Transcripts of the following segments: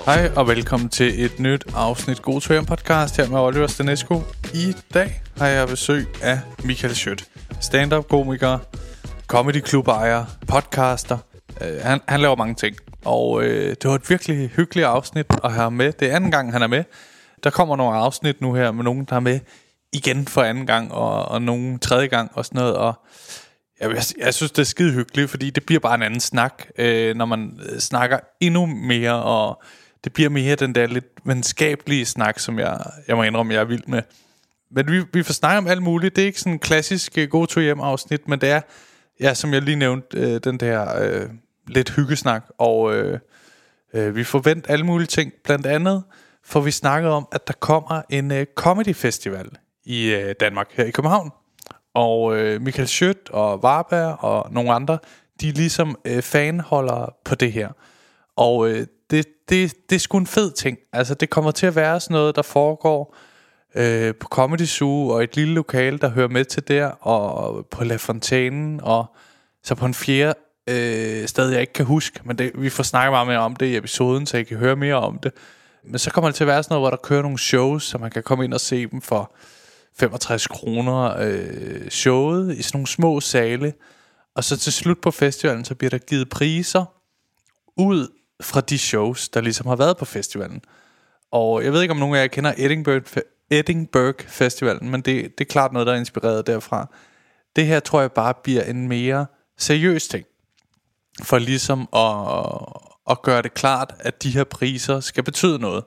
Hej og velkommen til et nyt afsnit God to Hjem podcast her med Oliver Stanescu. I dag har jeg besøg af Michael Schiødt, stand-up komiker, comedy club ejer, podcaster. Han laver mange ting, og det var et virkelig hyggeligt afsnit at have med. Det er anden gang han er med. Der kommer nogle afsnit nu her med nogen der er med igen for anden gang og nogen tredje gang og sådan noget. Og jeg synes det er skide hyggeligt, fordi det bliver bare en anden snak, når man snakker endnu mere, og det bliver mere den der lidt venskabelige snak, som jeg må indrømme, jeg er vild med. Men vi får snakke om alt muligt. Det er ikke sådan en klassisk God to Hjem afsnit, men det er, ja, som jeg lige nævnte, den der lidt hyggesnak. Og vi forventer alle mulige ting. Blandt andet får vi snakket om, at der kommer en comedy festival i Danmark, her i København. Og Michael Schiødt og Varberg og nogle andre, de er ligesom fanholder på det her. Og det er sgu en fed ting. Altså det kommer til at være sådan noget, der foregår på Comedy Zoo og et lille lokale, der hører med til der, og på La Fontaine, og så på en fjerde sted, jeg ikke kan huske, men vi får snakket meget mere om det i episoden, så I kan høre mere om det. Men så kommer det til at være sådan noget, hvor der kører nogle shows, så man kan komme ind og se dem for 65 kroner showet i sådan nogle små sale. Og så til slut på festivalen, så bliver der givet priser ud fra de shows, der ligesom har været på festivalen. Og jeg ved ikke, om nogen af jer kender Edinburgh Festivalen, men det er klart noget, der er inspireret derfra. Det her tror jeg bare bliver en mere seriøs ting, for ligesom at gøre det klart, at de her priser skal betyde noget.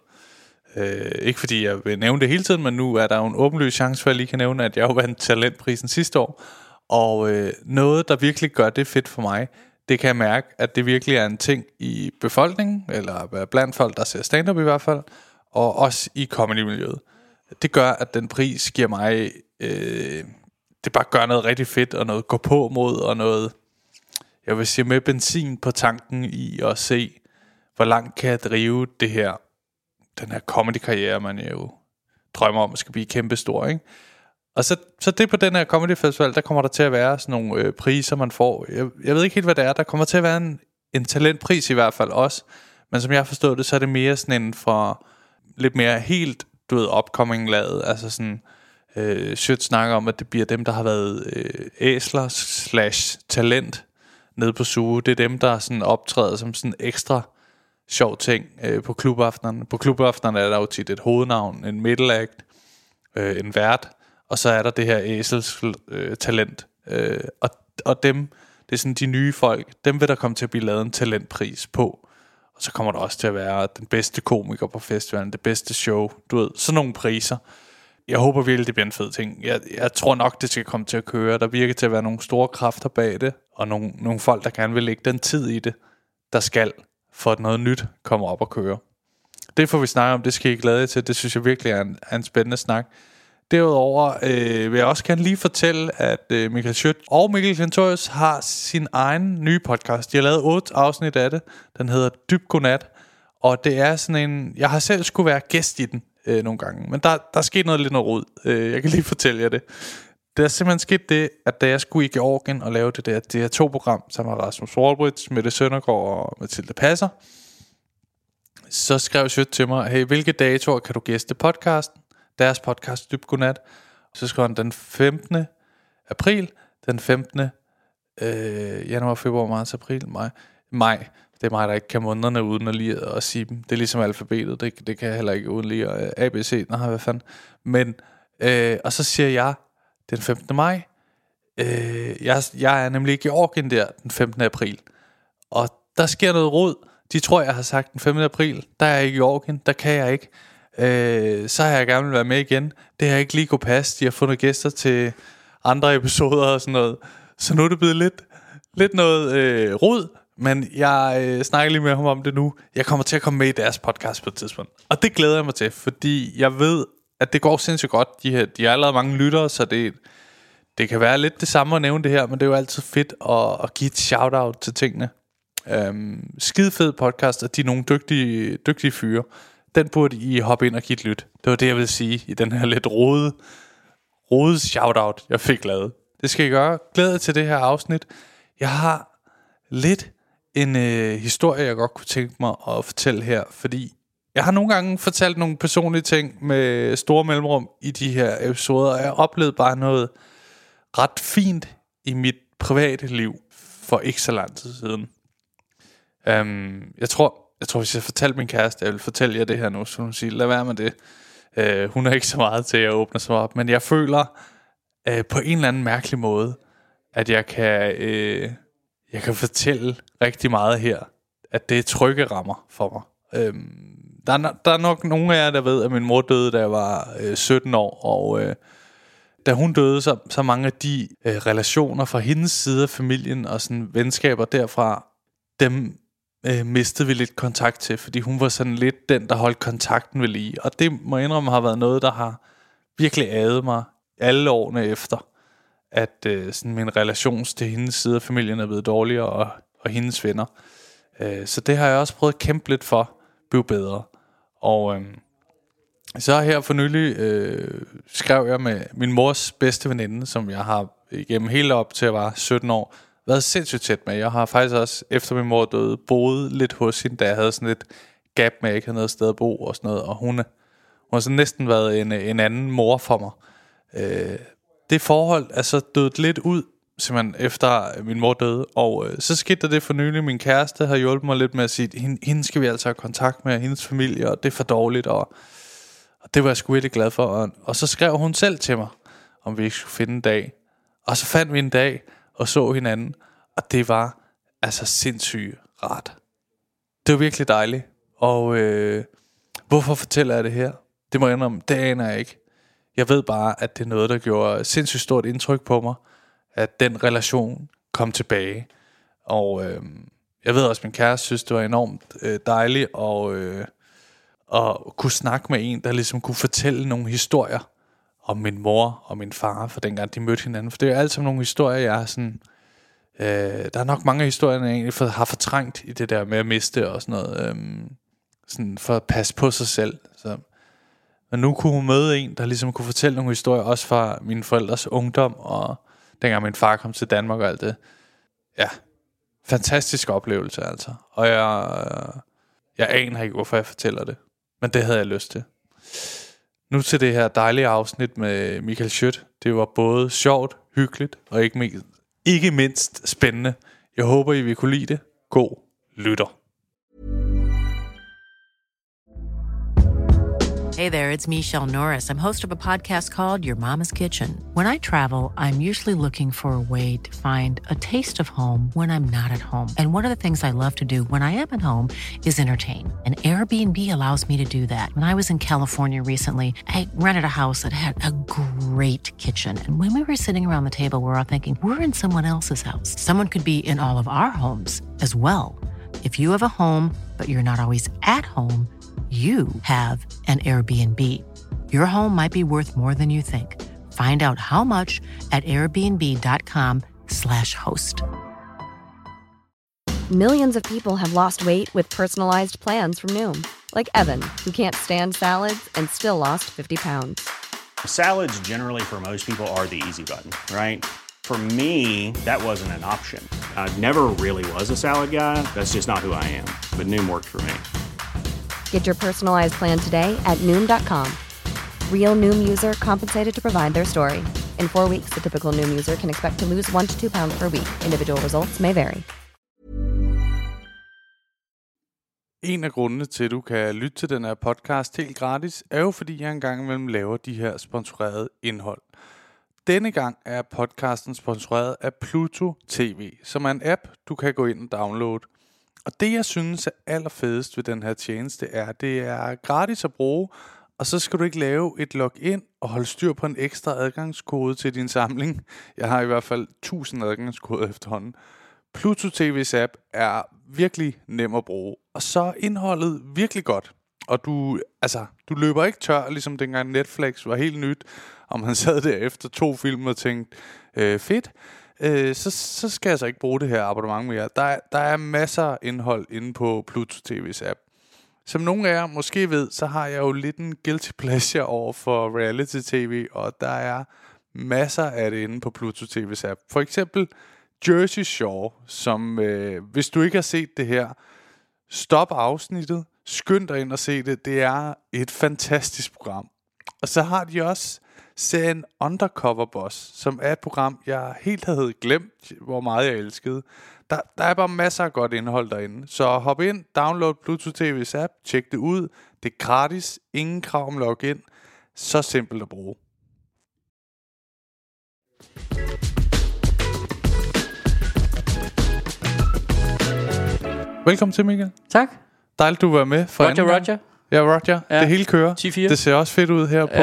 Ikke fordi jeg vil nævne det hele tiden, men nu er der jo en åbenløs chance for, at jeg lige kan nævne, at jeg jo vandt talentprisen sidste år. Og noget, der virkelig gør det fedt for mig, det kan jeg mærke, at det virkelig er en ting i befolkningen, eller blandt folk, der ser stand-up i hvert fald, og også i comedy-miljøet. Det gør, at den pris giver mig, det bare gør noget rigtig fedt, og noget gå på mod, og noget, jeg vil sige, med benzin på tanken i at se, hvor langt kan jeg drive det her, den her comedy-karriere, man jo drømmer om, skal blive kæmpestor, ikke? Og så det på den her comedy festival, der kommer der til at være sådan nogle priser, man får. Jeg ved ikke helt, hvad det er. Der kommer til at være en talentpris i hvert fald også. Men som jeg har forstået det, så er det mere sådan en for lidt mere helt, upcoming lavet. Altså sådan, Schiødt snakker om, at det bliver dem, der har været æsler / talent nede på Zoo. Det er dem, der sådan optræder som sådan ekstra sjov ting på klubaftenerne. På klubaftenerne er der jo tit et hovednavn, en middle act, en vært. Og så er der det her æsels talent. Og dem, det er sådan de nye folk, dem vil der komme til at blive lavet en talentpris på. Og så kommer der også til at være den bedste komiker på festivalen, det bedste show, sådan nogle priser. Jeg håber virkelig, det bliver en fed ting. Jeg tror nok, det skal komme til at køre. Der virker til at være nogle store kræfter bag det, og nogle folk, der gerne vil lægge den tid i det, der skal, for at noget nyt kommer op og køre. Det får vi snakke om, det skal I glæde jer til. Det synes jeg virkelig er en spændende snak. Derudover vil jeg også gerne lige fortælle, at Michael Schiødt og Mikkel Klintorius har sin egen nye podcast. De har lavet 8 afsnit af det. Den hedder Dyb Godnat. Og det er sådan en... Jeg har selv skulle være gæst i den nogle gange. Men der er sket noget rod. Jeg kan lige fortælle jer det. Der er simpelthen sket det, at da jeg skulle i Georgien og lave det her 2-program, sammen med Rasmus Wallbridge, Mette Søndergaard og Mathilde Passer, så skrev Schiødt til mig, hey, hvilke datoer kan du gæste podcasten? Deres podcast Dyb Godnat. Så skrev han den 15. april, den 15. januar, februar, marts, april, maj. Det er mig, der ikke kan månederne uden at lige at sige dem. Det er ligesom alfabetet, det kan jeg heller ikke uden lige at ABC, nej, hvad fanden. Men, og så siger jeg, den 15. maj, jeg er nemlig i Georgien der, den 15. april. Og der sker noget rod. De tror, jeg har sagt den 15. april, der er jeg i Georgien, der kan jeg ikke. Så har jeg gerne vil være med igen. Det har ikke lige kunne passe. De har fundet gæster til andre episoder og sådan noget. Så nu er det blevet lidt noget rod. Men jeg snakker lige med ham om det nu. Jeg kommer til at komme med i deres podcast på et tidspunkt. Og det glæder jeg mig til, fordi jeg ved, at det går sindssygt godt. De har allerede mange lyttere, så det kan være lidt det samme at nævne det her. Men det er jo altid fedt at give et shout-out til tingene. Skide fed podcast, og de er nogle dygtige fyre. Den burde I hoppe ind og give et lyt. Det var det, jeg vil sige i den her lidt rodede shout-out, jeg fik lavet. Det skal I gøre. Glæder til det her afsnit. Jeg har lidt en historie, jeg godt kunne tænke mig at fortælle her, fordi Jeg har nogle gange fortalt nogle personlige ting med store mellemrum i de her episoder, og jeg har oplevet bare noget ret fint i mit private liv for ikke så lang tid siden. Jeg tror, hvis jeg fortalte min kæreste, jeg vil fortælle jer det her nu, så hun siger, lad være med det. Hun er ikke så meget til at åbne sig op, men jeg føler på en eller anden mærkelig måde, at jeg kan fortælle rigtig meget her, at det er trygge rammer for mig. Der er nok nogle af jer, der ved, at min mor døde, da jeg var 17 år, og da hun døde, så mange af de relationer fra hendes side af familien og sådan venskaber derfra, dem mistede vi lidt kontakt til, fordi hun var sådan lidt den, der holdt kontakten ved lige. Og det må jeg indrømme har været noget, der har virkelig adet mig alle årene efter, at sådan min relation til hendes side af familien er blevet dårligere, og hendes venner. Så det har jeg også prøvet at kæmpe lidt for, blive bedre. Og så her for nylig skrev jeg med min mors bedste veninde, som jeg har igennem hele op til at var 17 år, været sindssygt tæt med. Jeg har faktisk også, efter min mor døde, boet lidt hos hende, da jeg havde sådan lidt gap med, at jeg ikke havde noget sted at bo og sådan noget. Og hun har så næsten været en anden mor for mig. Det forhold er så dødt lidt ud, simpelthen efter min mor døde. Og så skete det for nylig. Min kæreste har hjulpet mig lidt med at sige, hende skal vi altså have kontakt med, hendes familie, og det er for dårligt. Og det var jeg sgu virkelig glad for. Og så skrev hun selv til mig, om vi ikke skulle finde en dag. Og så fandt vi en dag og så hinanden. Og det var altså sindssygt rart. Det var virkelig dejligt. Og hvorfor fortæller jeg det her? Det må jeg indrømme, det aner jeg ikke. Jeg ved bare, at det er noget, der gjorde sindssygt stort indtryk på mig, at den relation kom tilbage. Og jeg ved også, at min kæreste synes, det var enormt dejligt at kunne snakke med en, der ligesom kunne fortælle nogle historier om min mor og min far, for dengang de mødte hinanden. For det er jo altid nogle historier, jeg er sådan... der er nok mange af historierne, jeg egentlig har fortrængt i det der med at miste og sådan noget. Sådan for at passe på sig selv. Så. Men nu kunne hun møde en, der ligesom kunne fortælle nogle historier, også fra mine forældres ungdom, og dengang min far kom til Danmark og alt det. Ja, fantastisk oplevelse altså. Og jeg aner ikke, hvorfor jeg fortæller det. Men det havde jeg lyst til. Nu til det her dejlige afsnit med Michael Schødt. Det var både sjovt, hyggeligt og ikke mindst spændende. Jeg håber, I vil kunne lide det. God lytter. Hey there, it's Michelle Norris. I'm host of a podcast called Your Mama's Kitchen. When I travel, I'm usually looking for a way to find a taste of home when I'm not at home. And one of the things I love to do when I am at home is entertain. And Airbnb allows me to do that. When I was in California recently, I rented a house that had a great kitchen. And when we were sitting around the table, we're all thinking, we're in someone else's house. Someone could be in all of our homes as well. If you have a home, but you're not always at home, you have an Airbnb. Your home might be worth more than you think. Find out how much at airbnb.com/host. Millions of people have lost weight with personalized plans from Noom. Like Evan, who can't stand salads and still lost 50 pounds. Salads generally for most people are the easy button, right? For me, that wasn't an option. I never really was a salad guy. That's just not who I am. But Noom worked for me. Get your personalized plan today at Noom.com. Real Noom user compensated to provide their story. In 4 weeks, the typical Noom user can expect to lose 1 to 2 pounds per week. Individual results may vary. En af grundene til, at du kan lytte til den her podcast helt gratis, er jo fordi jeg engang imellem laver de her sponsorerede indhold. Denne gang er podcasten sponsoreret af Pluto TV, som er en app, du kan gå ind og downloade. Og det, jeg synes er allerfedest ved den her tjeneste, det er gratis at bruge, og så skal du ikke lave et login og holde styr på en ekstra adgangskode til din samling. Jeg har i hvert fald 1000 adgangskoder efterhånden. Pluto TV's app er virkelig nem at bruge, og så er indholdet virkelig godt. Og du løber ikke tør, ligesom dengang Netflix var helt nyt, og man sad der efter 2 film og tænkte, fedt. Så skal jeg så ikke bruge det her abonnement mere. Der er masser af indhold inde på Pluto TV's app. Som nogle af jer måske ved, så har jeg jo lidt en guilty pleasure over for reality tv, og der er masser af det inde på Pluto TV's app. For eksempel Jersey Shore, som hvis du ikke har set det her, stop afsnittet, Skynd dig ind og se det. Det er et fantastisk program. Og så har de også serien Undercover Boss, som er et program, jeg helt havde glemt, hvor meget jeg elskede. Der er bare masser af godt indhold derinde. Så hop ind, download Pluto TV's app, tjek det ud. Det er gratis, ingen krav om login. Så simpelt at bruge. Velkommen til, Michael. Tak. Dejligt, du var med for Roger. Ja, Roger. Ja. Det hele kører. 10-4. Det ser også fedt ud her på...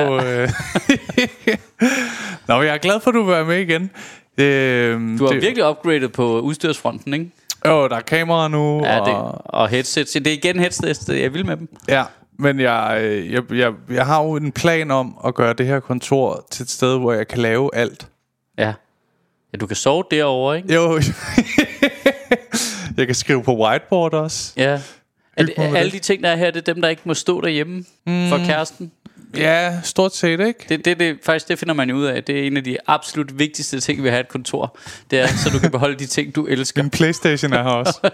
Nå, jeg er glad for, at du var med igen. Du har virkelig upgradet på udstyrsfronten, ikke? Der er kamera nu. Ja, og headsets. Det er igen headsets, jeg vil med dem. Ja, men jeg har jo en plan om at gøre det her kontor til et sted, hvor jeg kan lave alt. Ja, du kan sove derovre, ikke? Jo. Jeg kan skrive på whiteboard også. Ja. Alle de ting, der er her, det er dem, der ikke må stå derhjemme for kæresten. Ja, stort set, ikke? Det faktisk, det finder man ud af. Det er en af de absolut vigtigste ting ved at have et kontor. Det er, så du kan beholde de ting, du elsker. Min PlayStation er her også.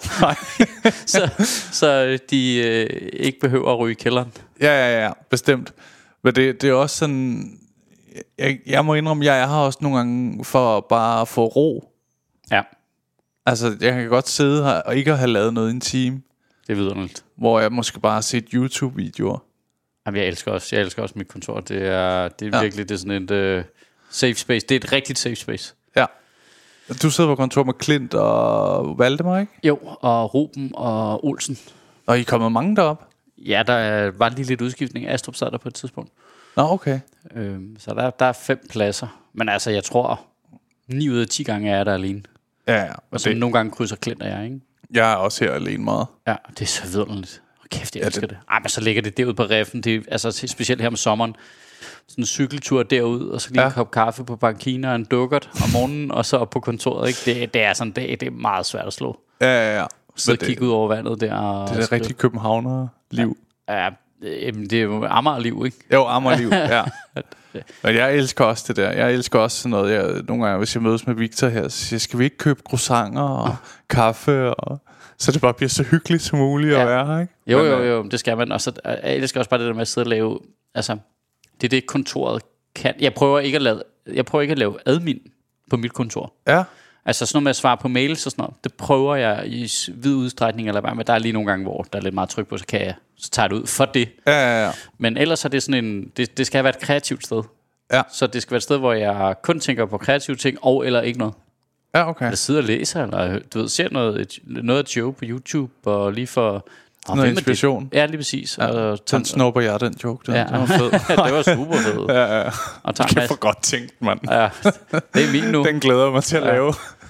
så de ikke behøver at ryge i kælderen. Ja, bestemt. Men det er også sådan... Jeg må indrømme, jeg er her også nogle gange for bare at få ro. Ja. Altså, jeg kan godt sidde her og ikke have lavet noget i en time. Det er vidunderligt. Hvor jeg måske bare har set YouTube-videoer. Jamen, jeg elsker også mit kontor. Det er virkelig, det er sådan et safe space. Det er et rigtigt safe space. Ja. Du sidder på kontor med Klint og Valdemar, ikke? Jo, og Ruben og Olsen. Og I er kommet mange derop? Ja, der var lige lidt udskiftning. Astrup sad der på et tidspunkt. Nå, okay. Så der er 5 pladser. Men altså, jeg tror 9 ud af 10 gange er jeg der alene. Ja. Og så nogle gange krydser Klint og jeg, ikke? Jeg er også her alene meget. Ja, det er så vidunderligt. Kæft, jeg elsker det. Ej, men så ligger det derude på reffen. Det er, altså specielt her om sommeren. Sådan en cykeltur derud, og så lige en kop kaffe på bankina og en dukkert om morgenen, og så op på kontoret, ikke? Det er sådan en dag, det er meget svært at slå. Ja. Så kigge ud over vandet der. Det er det rigtige københavner-liv. Ja, det er jo Amager-liv, ikke? Jo, Amager-liv, ja. Og jeg elsker også det der. Jeg elsker også sådan noget. Nogle gange, hvis jeg mødes med Victor her, så siger jeg, skal vi ikke købe croissanter og kaffe, og så det bare bliver så hyggeligt som muligt at være her, ikke? Jo, det skal man. Og så jeg elsker også bare det der med at sidde og lave, altså, det er det kontoret kan. Jeg prøver ikke at lave admin på mit kontor. Ja. Altså sådan noget med at svare på mails og sådan noget, det prøver jeg i vid udstrækning eller hvad, men der er lige nogle gange, hvor der er lidt meget tryk på, så tager jeg det ud for det. Ja. Men ellers er det sådan en, det skal være et kreativt sted. Ja. Så det skal være et sted, hvor jeg kun tænker på kreative ting, og eller ikke noget. Ja, okay. Eller sidder og læser, eller du ved, ser noget af Joe på YouTube, og lige for... Noget inspiration. Ja, lige præcis. Ja, og den snupper jeg, den joke. Den var fed. Det var super fed. Ja. Og det kan for godt tænkt, mand. Ja, det er min nu. Den glæder mig til at lave.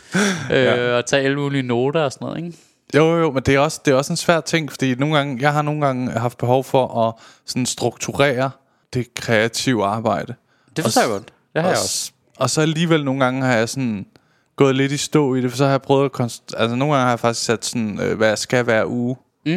Og tage alle mulige noter og sådan noget, ikke? Jo, men det er også en svær ting, fordi jeg har nogle gange haft behov for at sådan strukturere det kreative arbejde. Det forstår jeg godt. Det har jeg også. Og så alligevel nogle gange har jeg sådan gået lidt i stå i det, for så har jeg prøvet altså nogle gange har jeg faktisk sat sådan, hvad skal hver uge.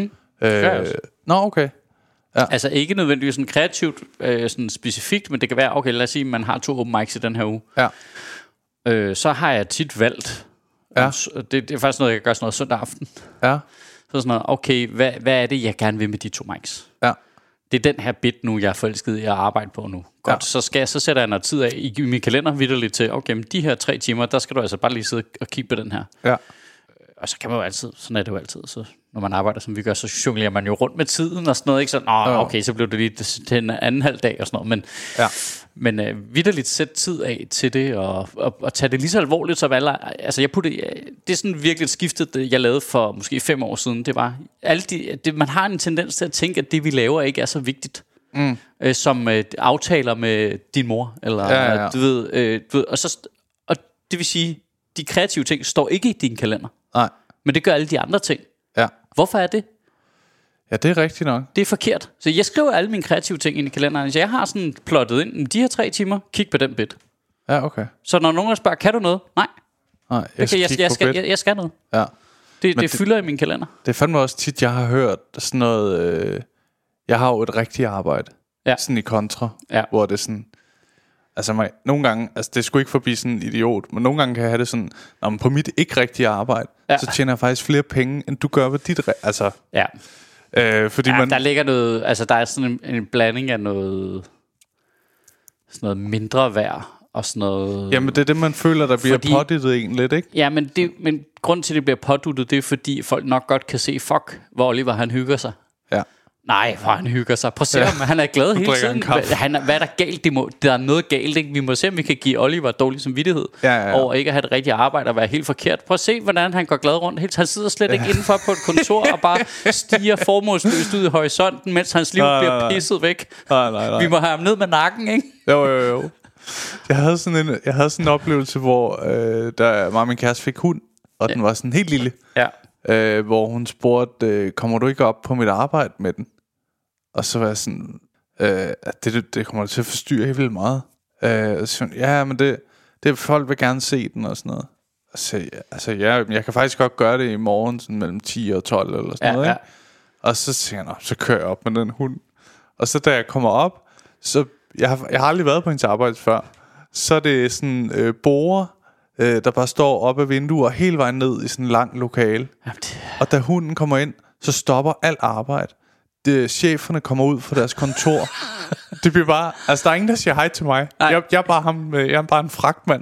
Nå, okay. Ja. Altså ikke nødvendigvis sådan kreativt, sådan specifikt, men det kan være, okay, lad os sige, at man har 2 open mics i den her uge. Ja. Så har jeg tit valgt, det er faktisk noget, jeg kan gøre sådan noget søndag aften. Ja. Så sådan noget, okay, hvad er det, jeg gerne vil med de 2 mics? Ja. Det er den her bit nu, jeg er forelsket i at arbejde på nu. Godt, så sætter jeg noget tid af i min kalender vitterligt til, okay, de her 3 timer, der skal du altså bare lige sidde og kigge på den her. Ja. Og så kan man jo altid, sådan er det jo altid, så når man arbejder, som vi gør, så jonglerer man jo rundt med tiden og sådan noget, ikke? Så, okay, så blev det lige til en anden halv dag og sådan noget, men vitterligt sæt tid af til det, og tage det lige så alvorligt som alle, altså det er sådan virkelig et skiftet, jeg lavede for måske 5 år siden, det var, man har en tendens til at tænke, at det vi laver ikke er så vigtigt, som aftaler med din mor, eller du ved, og det vil sige, de kreative ting står ikke i din kalender. Nej. Men det gør alle de andre ting. Ja. Hvorfor er det? Ja, det er rigtigt nok. Det er forkert. Så jeg skriver alle mine kreative ting ind i kalenderen. Så jeg har sådan plottet ind, de her 3 timer, kig på den bit. Ja, okay. Så når nogen spørger, kan du noget? Nej, jeg skal noget. Ja. Det fylder i min kalender. Det er fandme også tit, jeg har hørt sådan noget... jeg har jo et rigtigt arbejde. Ja. Sådan i kontra. Ja. Hvor det er sådan... Altså nogle gange, altså det skulle ikke forbi sådan en idiot, men nogle gange kan jeg have det sådan, på mit ikke rigtige arbejde, så tjener jeg faktisk flere penge, end du gør ved dit altså. Ja. Fordi der ligger noget, altså der er sådan en blanding af noget, sådan noget mindre værd og sådan noget. Jamen det er det, man føler, der bliver påduttet en lidt, ikke? Ja, men grunden til, at det bliver påduttet, det er fordi folk nok godt kan se, hvor Oliver han hygger sig. Ja. Nej, hvor han hygger sig. Prøv at se, om han er glad hele tiden. Hvad er der galt? Der er noget galt, ikke? Vi må se, om vi kan give Oliver dårlig samvittighed over ikke at have et rigtigt arbejde og være helt forkert. Prøv at se, hvordan han går glad rundt. Han sidder slet ikke indenfor på et kontor og bare stiger formålsløst ud i horisonten, mens hans liv bliver pisset væk. Nej. Vi må have ham ned med nakken, ikke? Jo. Jeg havde sådan en oplevelse, hvor min kæreste fik hund, og den var sådan helt lille. Ja. Hvor hun spurgte, kommer du ikke op på mit arbejde med den? Og så var jeg sådan, at det kommer til at forstyrre helt vildt meget. Så, ja, men det folk vil gerne se den og sådan noget. Og så, altså, jeg kan faktisk godt gøre det i morgen, sådan mellem 10 og 12 eller sådan noget. Ikke? Og så siger jeg, så kører jeg op med den hund. Og så da jeg kommer op, så jeg har aldrig været på hendes arbejde før. Så er det sådan borer, der bare står op ad vinduer hele vejen ned i sådan en lang lokale. Og da hunden kommer ind, så stopper alt arbejde. Cheferne kommer ud fra deres kontor. Det bliver bare, altså der er ingen der siger hej til mig. Jeg er bare en fragtmand.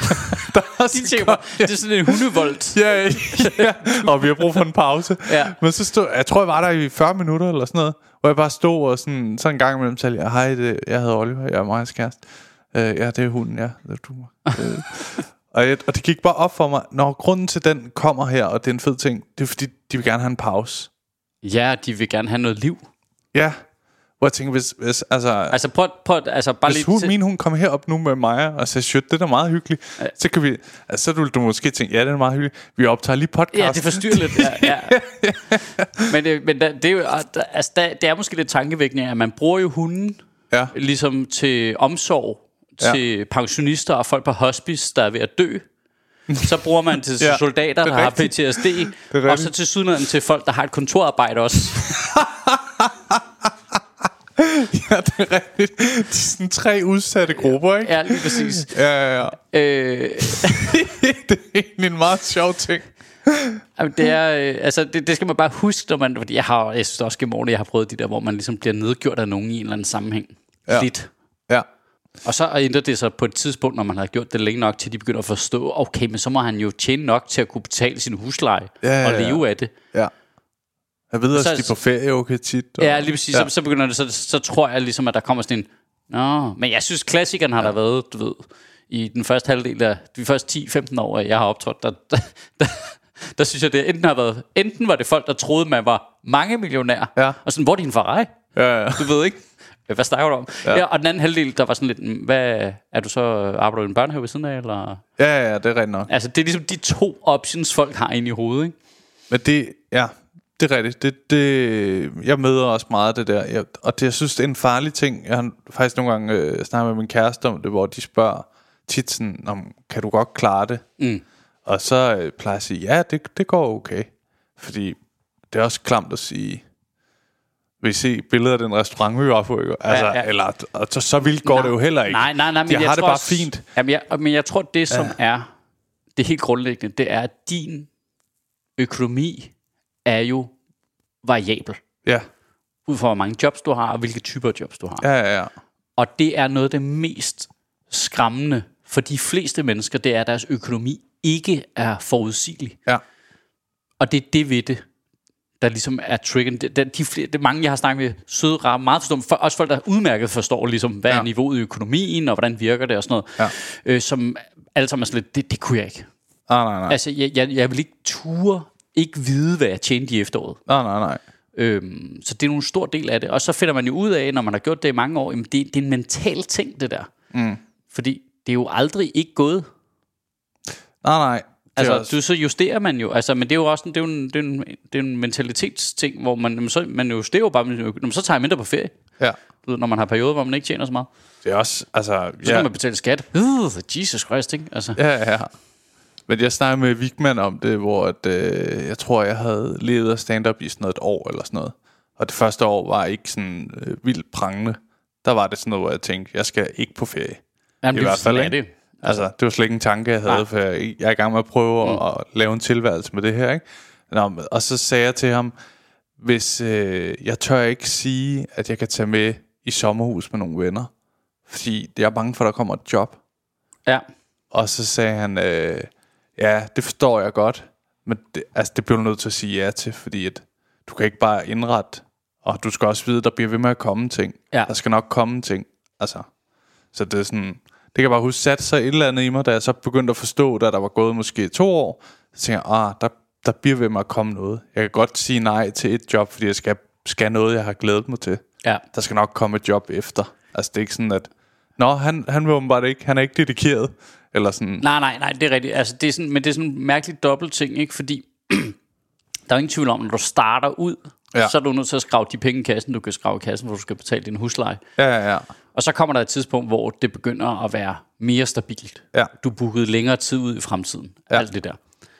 De tænker, det er sådan en hundevold. Ja. Og vi har brug for en pause. Men så jeg tror jeg var der i 40 minutter eller sådan noget, hvor jeg bare stod og sådan en gang imellem talte jeg, hej, jeg hedder Oliver, jeg er Majas kæreste. Ja, det er hunden, ja. Det er du. Og det gik bare op for mig, når grunden til den kommer her, og det er en fed ting, det er fordi de vil gerne have en pause. Ja, de vil gerne have noget liv. Ja. Hvor jeg tænker, hvis altså prøv bare hvis min hund kommer herop nu med mig og siger, shit, det er da meget hyggeligt, så kan vi, altså, så vil du måske tænke, ja, det er meget hyggeligt. Vi optager lige podcast. Ja, det forstyrrer lidt. Ja. Men det er jo, altså, det er måske lidt tankevækkende, at man bruger jo hunden ligesom til omsorg til pensionister og folk på hospice, der er ved at dø. Så bruger man til soldater, der har PTSD, og så til sydlandet til folk, der har et kontorarbejde også. Ja, det er rigtigt. Det er sådan 3 udsatte grupper, ikke? Ja, lige præcis. Ja. Det er egentlig en meget sjov ting. Jamen, det er, altså, det skal man bare huske, når man, fordi jeg synes også gennem årene, jeg har prøvet de der, hvor man ligesom bliver nedgjort af nogen i en eller anden sammenhæng. Lidt. Ja. Og så ændrer det sig på et tidspunkt, når man har gjort det længe nok, til de begynder at forstå, okay, men så må han jo tjene nok til at kunne betale sin husleje og leve af det. Ja. Jeg ved også, de er på ferie okay tit. Ja, lige præcis. Så begynder det, så tror jeg ligesom, at der kommer sådan en, men jeg synes, klassikeren har der været, du ved, i den første halvdel af de første 10-15 år, jeg har optrådt, der synes jeg, det enten var det folk, der troede, man var mange millionær, og sådan, hvor er din Ferrari? Ja. Du ved ikke. Hvad snakker du om? Ja, og den anden halvdel, der var sådan lidt, hvad er du så, arbejder du i en børnehave ved siden af, eller? Ja, det er rigtigt nok. Altså, det er ligesom de 2 options, folk har inde i hovedet, ikke? Men det er rigtigt. Jeg møder også meget af det der. Jeg synes, det er en farlig ting. Jeg har faktisk nogle gange snakket med min kæreste om det, hvor de spørger tit sådan, kan du godt klare det? Og så plejer jeg at sige, ja, det går okay. Fordi det er også klamt at sige, vil I se billeder af den restaurant, vi var på? Altså, eller så vildt går det jo heller ikke. Nej, men jeg har det bare fint. Men jeg tror, det som er det helt grundlæggende, det er, at din økonomi er jo variabel. Ja. Ud fra hvor mange jobs du har, og hvilke typer jobs du har. Ja. Og det er noget af det mest skræmmende for de fleste mennesker, det er, at deres økonomi ikke er forudsigelig. Ja. Og det er det ved det, der ligesom er triggeren. Det mange, jeg har snakket med, søde, rare, meget forstående, også folk, der udmærket forstår, ligesom, hvad er niveauet i økonomien, og hvordan virker det, og sådan noget, som alle sammen er sådan lidt, det kunne jeg ikke. Nej. Altså, jeg vil ikke ikke vide, hvad jeg tjente i efteråret. Nej. Så det er en stor del af det. Og så finder man jo ud af, når man har gjort det i mange år, jamen det er en mental ting, det der. Fordi det er jo aldrig ikke gået. Nej. Altså, så justerer man jo. Altså, men det er jo også det er en mentalitetsting, hvor man justerer jo bare, så tager jeg mindre på ferie. Ja. Når man har perioder, hvor man ikke tjener så meget. Det er også, altså... Så kan man betale skat. Jesus Christ, ikke? Altså. Ja. Men jeg snakkede med Vigman om det, hvor jeg tror, jeg havde levet af stand-up i sådan noget 1 år eller sådan noget. Og det første år var ikke sådan vildt prangende. Der var det sådan noget, hvor jeg tænkte, jeg skal ikke på ferie. Jamen, i hvert fald ikke. Det. Altså, det var slet ikke en tanke, jeg havde, for jeg er i gang med at prøve at lave en tilværelse med det her, ikke? Og så sagde jeg til ham, hvis jeg tør ikke sige, at jeg kan tage med i sommerhus med nogle venner, fordi jeg er bange for, at der kommer et job. Ja. Og så sagde han, ja, det forstår jeg godt, men det bliver du nødt til at sige ja til, fordi at du kan ikke bare indrette, og du skal også vide, der bliver ved med at komme ting. Ja. Der skal nok komme ting. Altså, så det er sådan, det kan jeg bare huske, satte sig et eller andet i mig, da jeg så begyndte at forstå, da der var gået måske 2 år, så tænkte jeg, der bliver ved med at komme noget. Jeg kan godt sige nej til et job, fordi jeg skal noget, jeg har glædet mig til. Ja. Der skal nok komme et job efter. Altså det er ikke sådan, at han vil åbenbart ikke, han er ikke dedikeret. Eller sådan. Nej, det er rigtigt. Altså, det er sådan, men det er sådan en mærkelig dobbelt ting, ikke? Fordi der er ingen tvivl om, når du starter ud, så er du nødt til at skrave de penge i kassen, du kan skrave i kassen, hvor du skal betale din husleje. Ja. Og så kommer der et tidspunkt, hvor det begynder at være mere stabilt. Ja. Du bookede længere tid ud i fremtiden. Ja. Alt det der.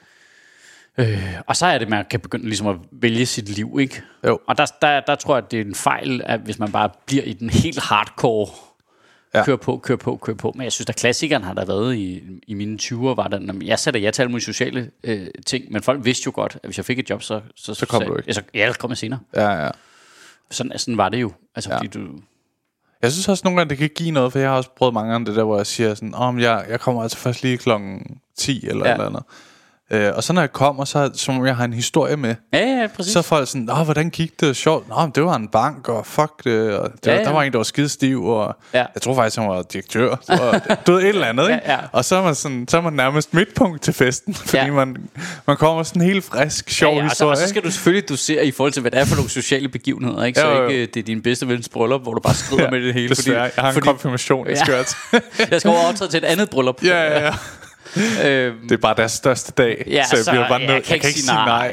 Og så er det, man kan begynde ligesom at vælge sit liv, ikke? Jo. Og der tror jeg, at det er en fejl, at hvis man bare bliver i den helt hardcore, kør på. Men jeg synes, at klassikeren har der været i mine 20'er, var der, jeg satte ja til alle mulige sociale ting, men folk vidste jo godt, at hvis jeg fik et job, så kom du ikke. Ja, så kom jeg senere. Ja. Sådan var det jo. Altså, fordi du... Jeg synes også nogle gange, det kan give noget, for jeg har også prøvet mange gange det der, hvor jeg siger sådan, jeg kommer altså først lige klokken 10 eller et eller andet. Og så når jeg kommer, så som om jeg har en historie med. Ja, præcis. Så er folk sådan, hvordan gik det? Sjovt. Det var en bank, og fuck det. Og der var en, der var skidestiv, og jeg tror faktisk, han var direktør. Og du ved, et eller andet, ikke? Ja. Og så er man nærmest midtpunkt til festen, fordi man kommer sådan en helt frisk, sjov historie. Og så skal du selvfølgelig dosere i forhold til, hvad det er for nogle sociale begivenheder, ikke? Så ikke det er din bedste vens bryllup, hvor du bare skrider med det hele. Desværre, jeg har en konfirmation, jeg skal jeg skal overtræde til et andet bryllup. Ja. Det er bare deres største dag, så jeg bliver bare nødt. Jeg kan ikke sige nej.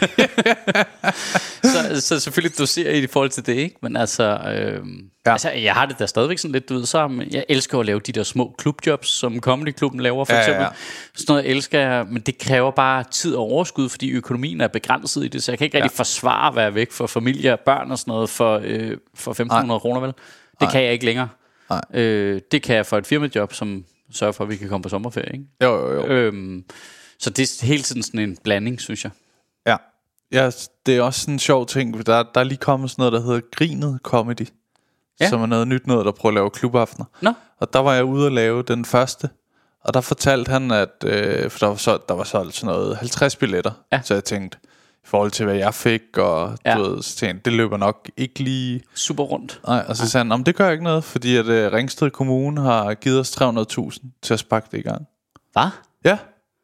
så selvfølgelig doserer i forhold til det, ikke? Men altså, altså, jeg har det da stadigvæk sådan lidt, du ved, så jeg elsker at lave de der små klubjobs, som Comedy Klubben laver for eksempel. Sådan noget elsker jeg, men det kræver bare tid og overskud, fordi økonomien er begrænset i det, så jeg kan ikke rigtig forsvare at være væk for familie og børn og sådan noget for 1.500 kroner, vel? Det kan jeg ikke længere. Det kan jeg for et firmajob, som sørge for, at vi kan komme på sommerferie, ikke? Jo. Så det er hele tiden sådan en blanding, synes jeg. Ja, det er også sådan en sjov ting. Der er lige kommet sådan noget, der hedder Grinet Comedy, som er noget nyt noget, der prøver at lave klubaftener. Og der var jeg ude at lave den første, og der fortalte han, at for der var solgt sådan noget 50 billetter, så jeg tænkte, i forhold til hvad jeg fik, og du ved, så tænkte, det løber nok ikke lige super rundt. Nej, og så sagde han, det gør ikke noget, fordi at Ringsted Kommune har givet os 300.000 til at sparke det i gang. Hvad? Ja.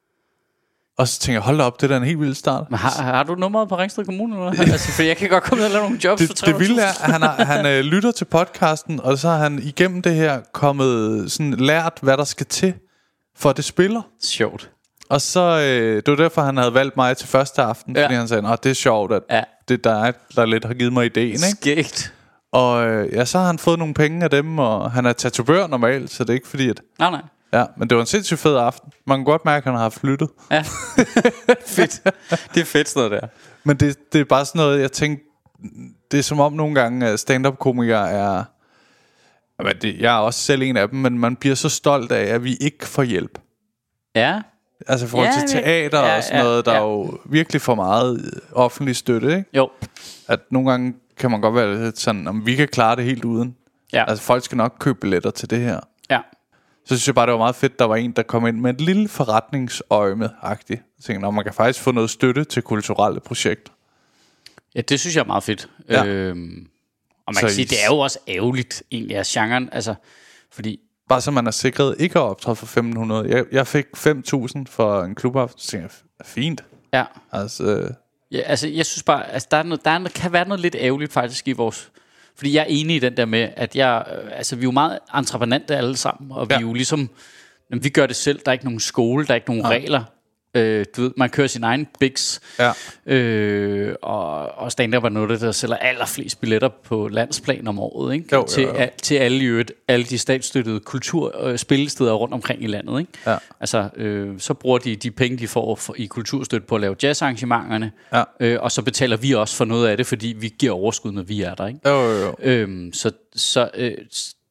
Og så tænkte jeg, hold da op, det er da en helt vild start. Men har du nummeret på Ringsted Kommune? Eller? Altså, for jeg kan godt komme ned og lave nogle jobs for 300.000. Det vilde er, at han lytter til podcasten, og så har han igennem det her kommet sådan lært, hvad der skal til, for at det spiller. Sjovt. Og så, det var derfor, han havde valgt mig til første aften, fordi han sagde, det er sjovt, at det der lidt har givet mig idéen, ikke? Skægt. Og så har han fået nogle penge af dem, og han er tatovør normalt, så det er ikke fordi, at... Nej. Ja, men det var en sindssygt fed aften. Man kan godt mærke, at han har flyttet. Ja, fedt. Det er fedt sådan noget der. Men det er bare sådan noget, jeg tænkte, det er som om nogle gange stand-up-komikere er... Jeg er også selv en af dem, men man bliver så stolt af, at vi ikke får hjælp. Ja. Altså i forhold til teater og sådan noget, der er jo virkelig for meget offentlig støtte, ikke? Jo. At nogle gange kan man godt være lidt sådan, om vi kan klare det helt uden. Ja. Altså folk skal nok købe billetter til det her. Ja. Så synes jeg bare, det var meget fedt, der var en, der kom ind med et lille forretningsøjme-agtigt. Jeg tænkte, man kan faktisk få noget støtte til kulturelle projekter. Ja, det synes jeg er meget fedt. Ja. Og man kan sige, det er jo også ærgerligt egentlig af genren, altså, fordi... Bare så man er sikret ikke at optræde for 1.500. Jeg fik 5.000 for en klubaften, så tænkte jeg, fint. Ja. Altså... Ja, altså, jeg synes bare, altså, der kan være noget lidt ærgerligt faktisk i vores... Fordi jeg er enig i den der med, at vi er jo meget entreprenante alle sammen, og vi er jo ligesom, vi gør det selv, der er ikke nogen skole, der er ikke nogen regler. Du ved, man kører sin egen bigs, og stand-up er noget, der sælger allerflest billetter på landsplan om året, ikke? Jo. Til alle de statsstøttede kulturspillesteder rundt omkring i landet, ikke? Ja. Altså, så bruger de penge, de får i kulturstøtte på at lave jazzarrangementerne, og så betaler vi også for noget af det, fordi vi giver overskud, når vi er der, ikke? Jo.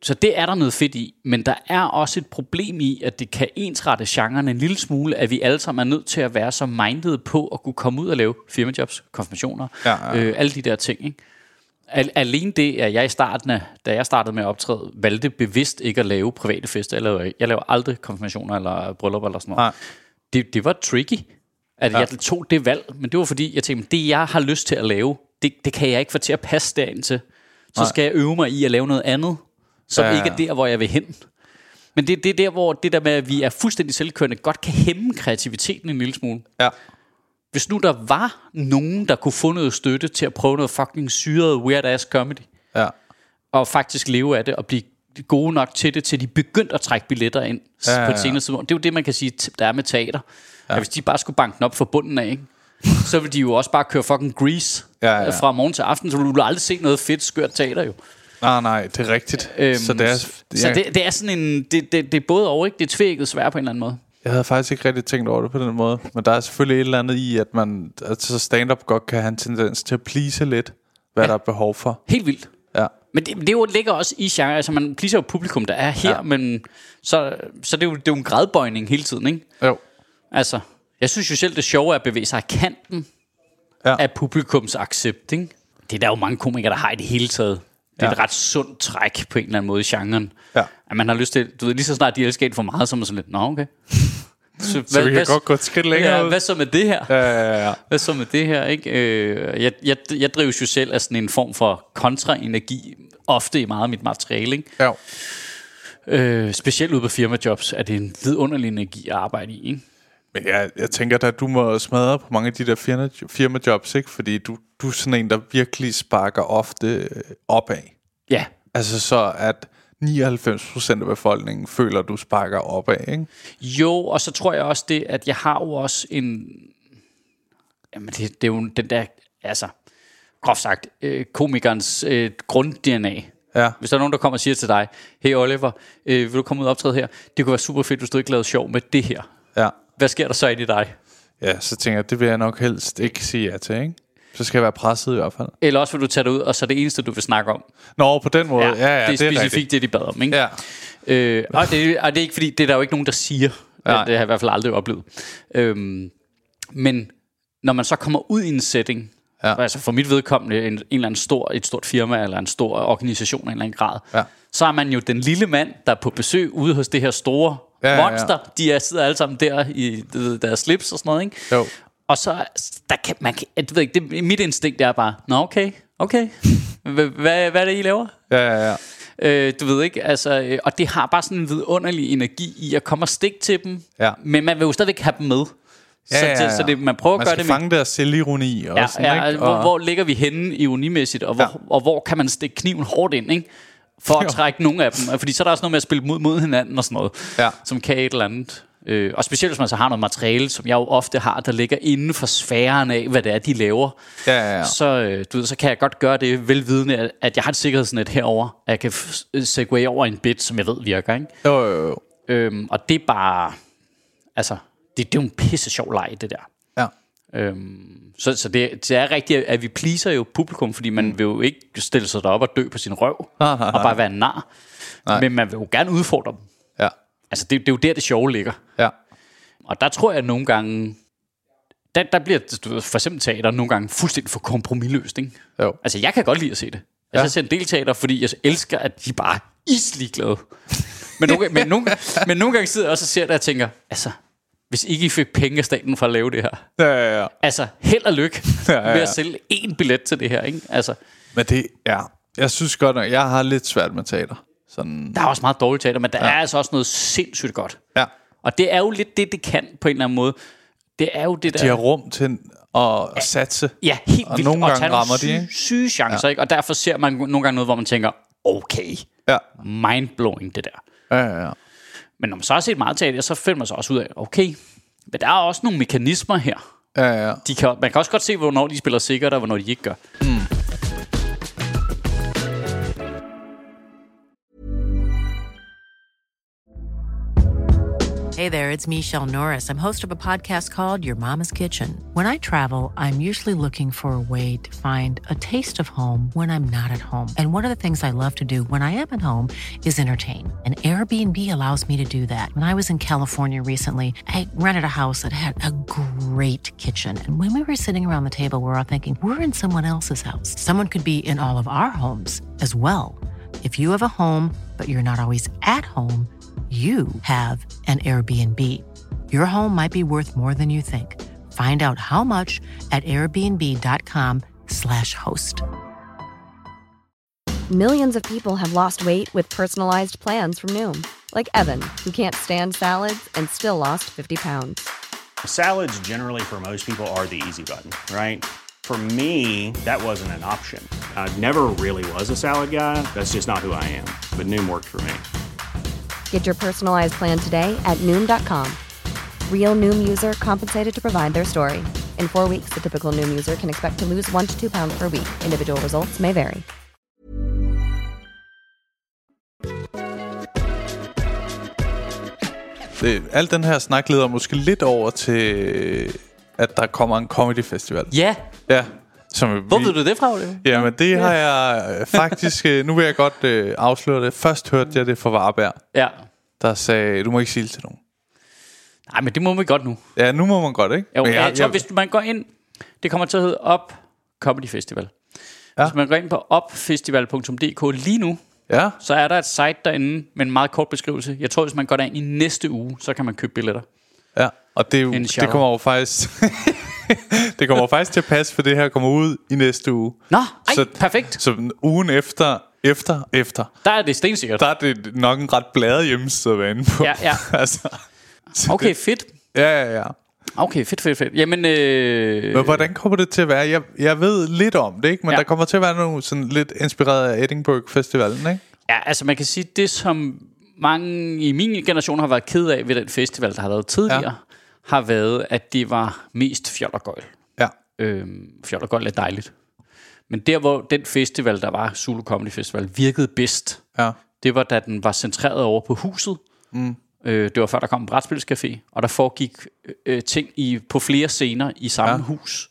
Så det er der noget fedt i, men der er også et problem i, at det kan ensrette genren en lille smule, at vi alle sammen er nødt til at være så minded på at kunne komme ud og lave firmajobs, konfirmationer, alle de der ting, ikke? Alene det, at jeg da jeg startede med at optræde, valgte bevidst ikke at lave private fester. Jeg laver aldrig konfirmationer eller bryllupper eller sådan noget. Det var tricky, at jeg tog det valg, men det var fordi, jeg tænkte, det jeg har lyst til at lave, det kan jeg ikke få til at passe derind til. Så skal jeg øve mig i at lave noget andet, som ikke er der, hvor jeg vil hen. Men det er der, hvor det der med, at vi er fuldstændig selvkørende, godt kan hæmme kreativiteten en lille smule. Ja. Hvis nu der var nogen, der kunne få noget støtte til at prøve noget fucking syret weird-ass comedy, og faktisk leve af det, og blive gode nok til det, til de begyndte at trække billetter ind på et senere tidspunkt. Det er jo det, man kan sige, der er med teater. At hvis de bare skulle banke den op for bunden af, ikke? Så vil de jo også bare køre fucking Grease fra morgen til aften, så du vil aldrig se noget fedt, skørt teater jo. Nej, det er rigtigt. Så det er sådan en, det er både over, ikke? Det er tvækket svært på en eller anden måde. Jeg havde faktisk ikke rigtig tænkt over det på den måde, men der er selvfølgelig et eller andet i, at man, altså stand-up godt kan have en tendens til at please lidt, hvad der er behov for. Helt vildt. Ja. Men det jo ligger også i genre, altså man pleaser jo publikum, der er her, men så det er jo en gradbøjning hele tiden, ikke? Jo. Altså, jeg synes jo selv, det sjove er at bevæge sig af kanten af publikums accept, ikke? Det er der jo mange komikere, der har i det hele taget. Det er et ret sundt træk på en eller anden måde i genren. Ja. At man har lyst til, du ved, lige så snart de elsker en for meget, så er man sådan lidt, nå okay. Så vi kan godt gå et skridt længere ud. Hvad så med det her? Ja. Hvad så med det her, ikke? Jeg drives jo selv af sådan en form for kontraenergi, ofte i meget af mit materiale, ikke? Ja. Specielt ude på firmajobs, er det en vidunderlig energi at arbejde i, ikke? Men jeg tænker da, at du må smadre på mange af de der firmajobs, ikke? Fordi du er sådan en, der virkelig sparker ofte opad. Ja. Altså så, at 99% af befolkningen føler, at du sparker opad, ikke? Jo, og så tror jeg også det, at jeg har jo også en... Jamen det er jo den der, altså, groft sagt, komikernes grund-DNA. Ja. Hvis der er nogen, der kommer og siger til dig, hey Oliver, vil du komme ud og optræde her? Det kunne være super fedt, hvis du ikke lavede sjov med det her. Ja. Hvad sker der så ind i dig? Ja, så tænker jeg, det vil jeg nok helst ikke sige ja til, ikke? Så skal jeg være presset i hvert fald. Eller også vil du tage det ud, og så er det eneste, du vil snakke om. Nå, på den måde. Ja, det er specifikt rigtigt. Det, de bad om, ikke? Ja. Og det er ikke fordi, det er der jo ikke nogen, der siger. Det har jeg i hvert fald aldrig oplevet. Men når man så kommer ud i en setting, altså for mit vedkommende en eller anden et stort firma, eller en stor organisation af en eller anden grad, så er man jo den lille mand, der er på besøg ude hos det her store monster. De sidder alle sammen der i deres slips og sådan noget, ikke? Jo. Og så der kan man, du ved ikke, mit instinkt er bare, nå okay. Hvad er det I laver? Ja. Du ved ikke, altså, og det har bare sådan en vidunderlig energi i at komme og stikke til dem, men man vil jo stadigvæk have dem med. Så det, man prøver at gøre det med. Man skal fange deres selvironi og sådan, ikke? Hvor ligger vi henne ironimæssigt, og hvor kan man stikke kniven hårdt ind, ikke? For at trække nogle af dem, fordi så er der også noget med at spille mod hinanden og sådan noget, som kan et eller andet. Og specielt hvis man så har noget materiale, som jeg jo ofte har, der ligger inden for sfæren af, hvad det er, de laver. Så, du ved, så kan jeg godt gøre det velvidende, at jeg har et sikkerhedsnet herover, at jeg kan segue over en bit, som jeg ved virker, ikke? Jo. Og det er bare, altså, det er jo en pisse sjov leg, det der. Ja. Så det er rigtigt, at vi pleaser jo publikum, fordi man vil jo ikke stille sig derop og dø på sin røv, og bare være en nar. Men man vil jo gerne udfordre dem. Ja. Altså det er jo der, det sjove ligger. Ja. Og der tror jeg at nogle gange, der bliver for eksempel teater nogle gange fuldstændig for kompromisløst, ikke? Jo. Altså jeg kan godt lide at se det. Altså jeg ser en del teater, fordi jeg elsker, at de bare er isligeglade. men nogle gange sidder jeg også og ser det og tænker, altså, hvis ikke I fik penge af staten for at lave det her. Ja. Altså, held og lykke med at sælge én billet til det her, ikke? Altså. Men det, jeg synes godt nok, jeg har lidt svært med teater. Sådan. Der er også meget dårligt teater, men der er altså også noget sindssygt godt. Ja. Og det er jo lidt det kan på en eller anden måde. Det er jo det der. De har rum til at satse. Ja, helt vildt. Og nogle gange rammer de, syge chancer, ikke? Og derfor ser man nogle gange noget, hvor man tænker, okay, mindblowing det der. Ja. Men når man så har set meget teater, så finder man sig også ud af, okay, men der er også nogle mekanismer her. Ja. Man kan også godt se, hvornår de spiller sikkert, og hvornår de ikke gør. Hey there, it's Michelle Norris. I'm host of a podcast called Your Mama's Kitchen. When I travel, I'm usually looking for a way to find a taste of home when I'm not at home. And one of the things I love to do when I am at home is entertain. And Airbnb allows me to do that. When I was in California recently, I rented a house that had a great kitchen. And when we were sitting around the table, we were all thinking, we're in someone else's house. Someone could be in all of our homes as well. If you have a home, but you're not always at home, you have an Airbnb. Your home might be worth more than you think. Find out how much at airbnb.com/host. Millions of people have lost weight with personalized plans from Noom. Like Evan, who can't stand salads and still lost 50 pounds. Salads generally for most people are the easy button, right? For me, that wasn't an option. I never really was a salad guy. That's just not who I am. But Noom worked for me. Get your personalized plan today at Noom.com. Real Noom user compensated to provide their story. In 4 weeks, the typical Noom user can expect to lose 1 to 2 pounds per week. Individual results may vary. Alt den her snak leder måske lidt over til, at der kommer en comedy festival. Ja. Ja. Hvor ved du det fra, Oliver? Jamen det har jeg faktisk. Nu vil jeg godt afsløre det. Først hørte jeg det fra Varberg. Ja. Der sagde, du må ikke sige det til nogen. Nej, men det må vi godt nu. Ja, nu må man godt, ikke? Jo, jeg tror, hvis man går ind, det kommer til at hedde Up Comedy Festival. Ja. Hvis man går ind på upfestival.dk lige nu, ja, så er der et site derinde med en meget kort beskrivelse. Jeg tror, hvis man går derind i næste uge, så kan man købe billetter. Ja, og det, det kommer jo faktisk det kommer faktisk til at passe, for det her kommer ud i næste uge. Nå, perfekt. Så ugen efter, der er det stensikkert. Der er det nok en ret bladet hjemmeside at være inde på. Ja. Altså, okay, det, fedt. Ja. Okay, fedt. Jamen, men hvordan kommer det til at være? Jeg ved lidt om det, ikke? Men der kommer til at være noget sådan lidt inspireret af Edinburgh Festivalen, ikke? Ja, altså man kan sige, det som mange i min generation har været ked af ved den festival, der har været tidligere, har været, at det var mest fjol og gøjl. Ja. Fjol og gøjl er dejligt. Men der, hvor den festival, der var, Zulu Comedy Festival, virkede bedst, det var, da den var centreret over på huset. Det var før, der kom en brætspilscafé, og der foregik ting på flere scener i samme hus.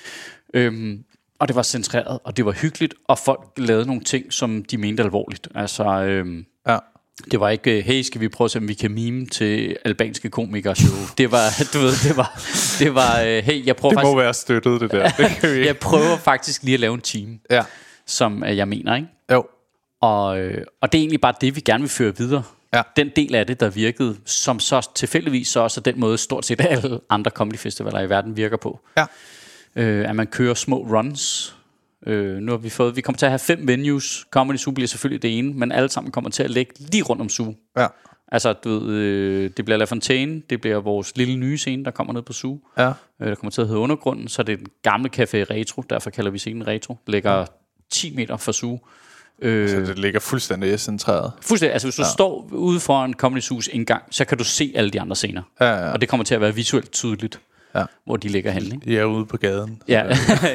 Og det var centreret, og det var hyggeligt, og folk lavede nogle ting, som de mente alvorligt. Altså, det var ikke, hey, skal vi prøve at se, om vi kan mime til albanske komikere show. Det var, du ved, det var, hey, jeg prøver det faktisk... må være støttet, det der. Det kan vi. Jeg prøver faktisk lige at lave en team, som jeg mener, ikke? Jo. Og det er egentlig bare det, vi gerne vil føre videre. Ja. Den del af det, der virkede, som så tilfældigvis så også er den måde, stort set alle andre comedy festivaler i verden virker på. Ja. At man kører små runs. Nu har vi kommer til at have 5 venues. Comedy Zoo bliver selvfølgelig det ene, men alle sammen kommer til at ligge lige rundt om Zoo. Ja. Altså, du ved, det bliver La Fontaine, det bliver vores lille nye scene, der kommer ned på Zoo. Ja. Der kommer til at hedde Undergrunden, så det er den gamle Café Retro, derfor kalder vi scenen Retro. Ligger 10 meter fra Zoo. Så det ligger fuldstændig centreret. Fuldstændig, altså hvis du står ude foran Comedy Zoo's indgang, så kan du se alle de andre scener. Og det kommer til at være visuelt tydeligt, hvor de ligger henne, ikke? De er ude på gaden. Ja,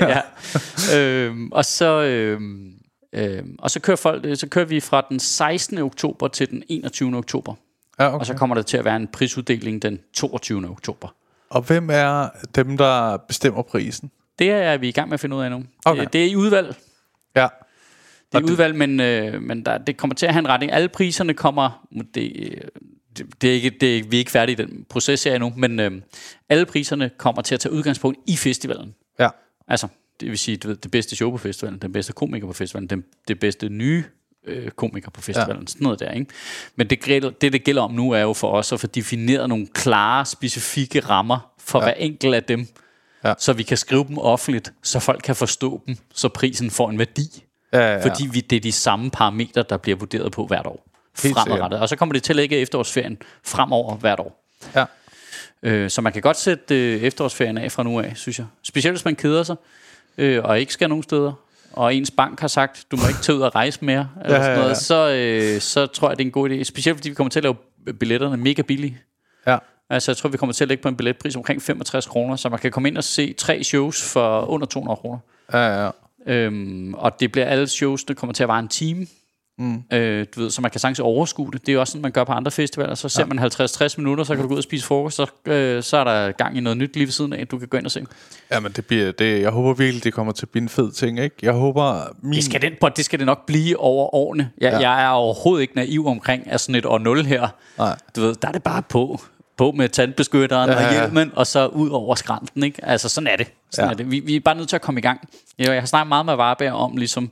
og så kører vi fra den 16. oktober til den 21. oktober. Ja, okay. Og så kommer der til at være en prisuddeling den 22. oktober. Og hvem er dem, der bestemmer prisen? Det er vi i gang med at finde ud af nu. Okay. Det er i udvalg. Ja. Det er udvalg, men det kommer til at have en retning. Alle priserne kommer... vi er ikke færdige i den proces her endnu, men alle priserne kommer til at tage udgangspunkt i festivalen. Ja. Altså, det vil sige, du ved, det bedste show på festivalen, den bedste komiker på festivalen, det bedste nye komiker på festivalen, sådan noget der, ikke? Men det gælder om nu, er jo for os at få defineret nogle klare, specifikke rammer for hver enkelt af dem, så vi kan skrive dem offentligt, så folk kan forstå dem, så prisen får en værdi. Fordi det er de samme parametre, der bliver vurderet på hvert år fremadrettet. Og så kommer det til at lægge efterårsferien fremover hvert år. Så man kan godt sætte efterårsferien af fra nu af, synes jeg. Specielt hvis man keder sig og ikke skal nogen steder, og ens bank har sagt, du må ikke tage ud og rejse mere, eller sådan noget, så tror jeg, det er en god idé. Specielt fordi vi kommer til at lave billetterne mega billige. Altså jeg tror, vi kommer til at lægge på en billetpris omkring 65 kroner, så man kan komme ind og se 3 shows for under 200 kroner. Og det bliver alle shows, der kommer til at vare en time. Du ved, så man kan sagtens overskue det. Det er jo også sådan, man gør på andre festivaler. Så ser man 50-60 minutter, så kan du gå ud og spise frokost, så er der gang i noget nyt lige ved siden af, du kan gå ind og se. Ja, men det bliver det. Jeg håber virkelig, det kommer til at blive en fed ting, ikke? Jeg håber... Det skal det nok blive over årene. Jeg er overhovedet ikke naiv omkring at sådan et år 0 her. Nej. Du ved, der er det bare på med tandbeskytteren og hjelmen, og så ud over skrænten, ikke? Altså, sådan er det. Er det. Vi er bare nødt til at komme i gang. Jeg har snakket meget med Varberg om, ligesom...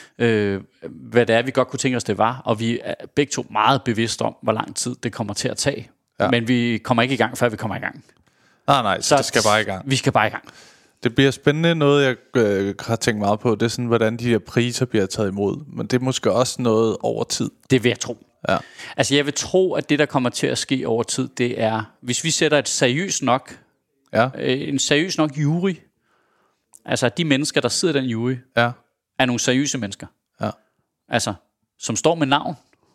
hvad det er, vi godt kunne tænke os, det var. Og vi er begge to meget bevidste om, hvor lang tid det kommer til at tage. Men vi kommer ikke i gang, før vi kommer i gang. Nej, så det skal bare i gang. Vi skal bare i gang. Det bliver spændende. Noget, jeg har tænkt meget på, det er sådan, hvordan de her priser bliver taget imod. Men det er måske også noget over tid. Det vil jeg tro. Ja. Altså, jeg vil tro, at det, der kommer til at ske over tid, det er, hvis vi sætter et seriøst nok, en seriøs nok jury, altså de mennesker, der sidder i den jury, er nogle seriøse mennesker. Ja. Altså, som står med navn,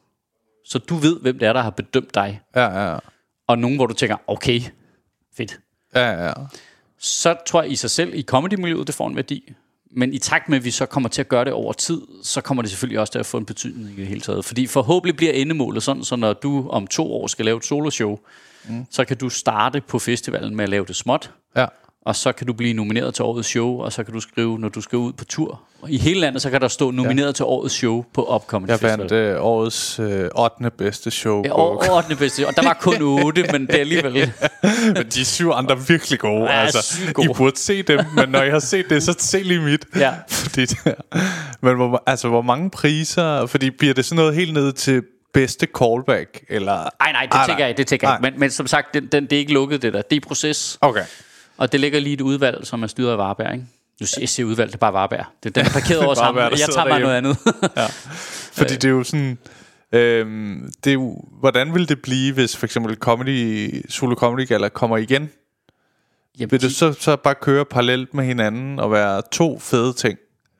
så du ved, hvem det er, der har bedømt dig. Ja. Og nogen, hvor du tænker, okay, fedt. Ja. Så tror jeg i sig selv, i comedy-miljøet, det får en værdi. Men i takt med, at vi så kommer til at gøre det over tid, så kommer det selvfølgelig også til at få en betydning i det hele taget. Fordi forhåbentlig bliver endemålet sådan, så når du om 2 år skal lave et soloshow, så kan du starte på festivalen med at lave det småt. Ja. Og så kan du blive nomineret til årets show, og så kan du skrive, når du skal ud på tur. Og i hele landet, så kan der stå nomineret til årets show på Upcomedy Festival. Jeg vandt årets 8. bedste show. Ja, 8. bedste, og der var kun 8, men det er alligevel... Men de 7 andre er virkelig gode. Altså, I burde se dem, men når jeg har set det, så se lige mit. Ja. Fordi men hvor mange priser? Fordi bliver det sådan noget helt ned til bedste callback? Eller? Nej, det tænker jeg ikke. Men som sagt, det er ikke lukket, det der. Det er i proces. Okay. Og det ligger lige et udvalg, som er styret af Varberg, ikke? Jeg siger udvalg, det er bare Varberg. Det er den parkeret over sammen. Jeg tager bare noget andet. Ja. Fordi det er jo sådan... det er jo, hvordan vil det blive, hvis for eksempel Solo Comedy Galla kommer igen? Jamen, vil du så bare køre parallelt med hinanden og være 2 fede ting?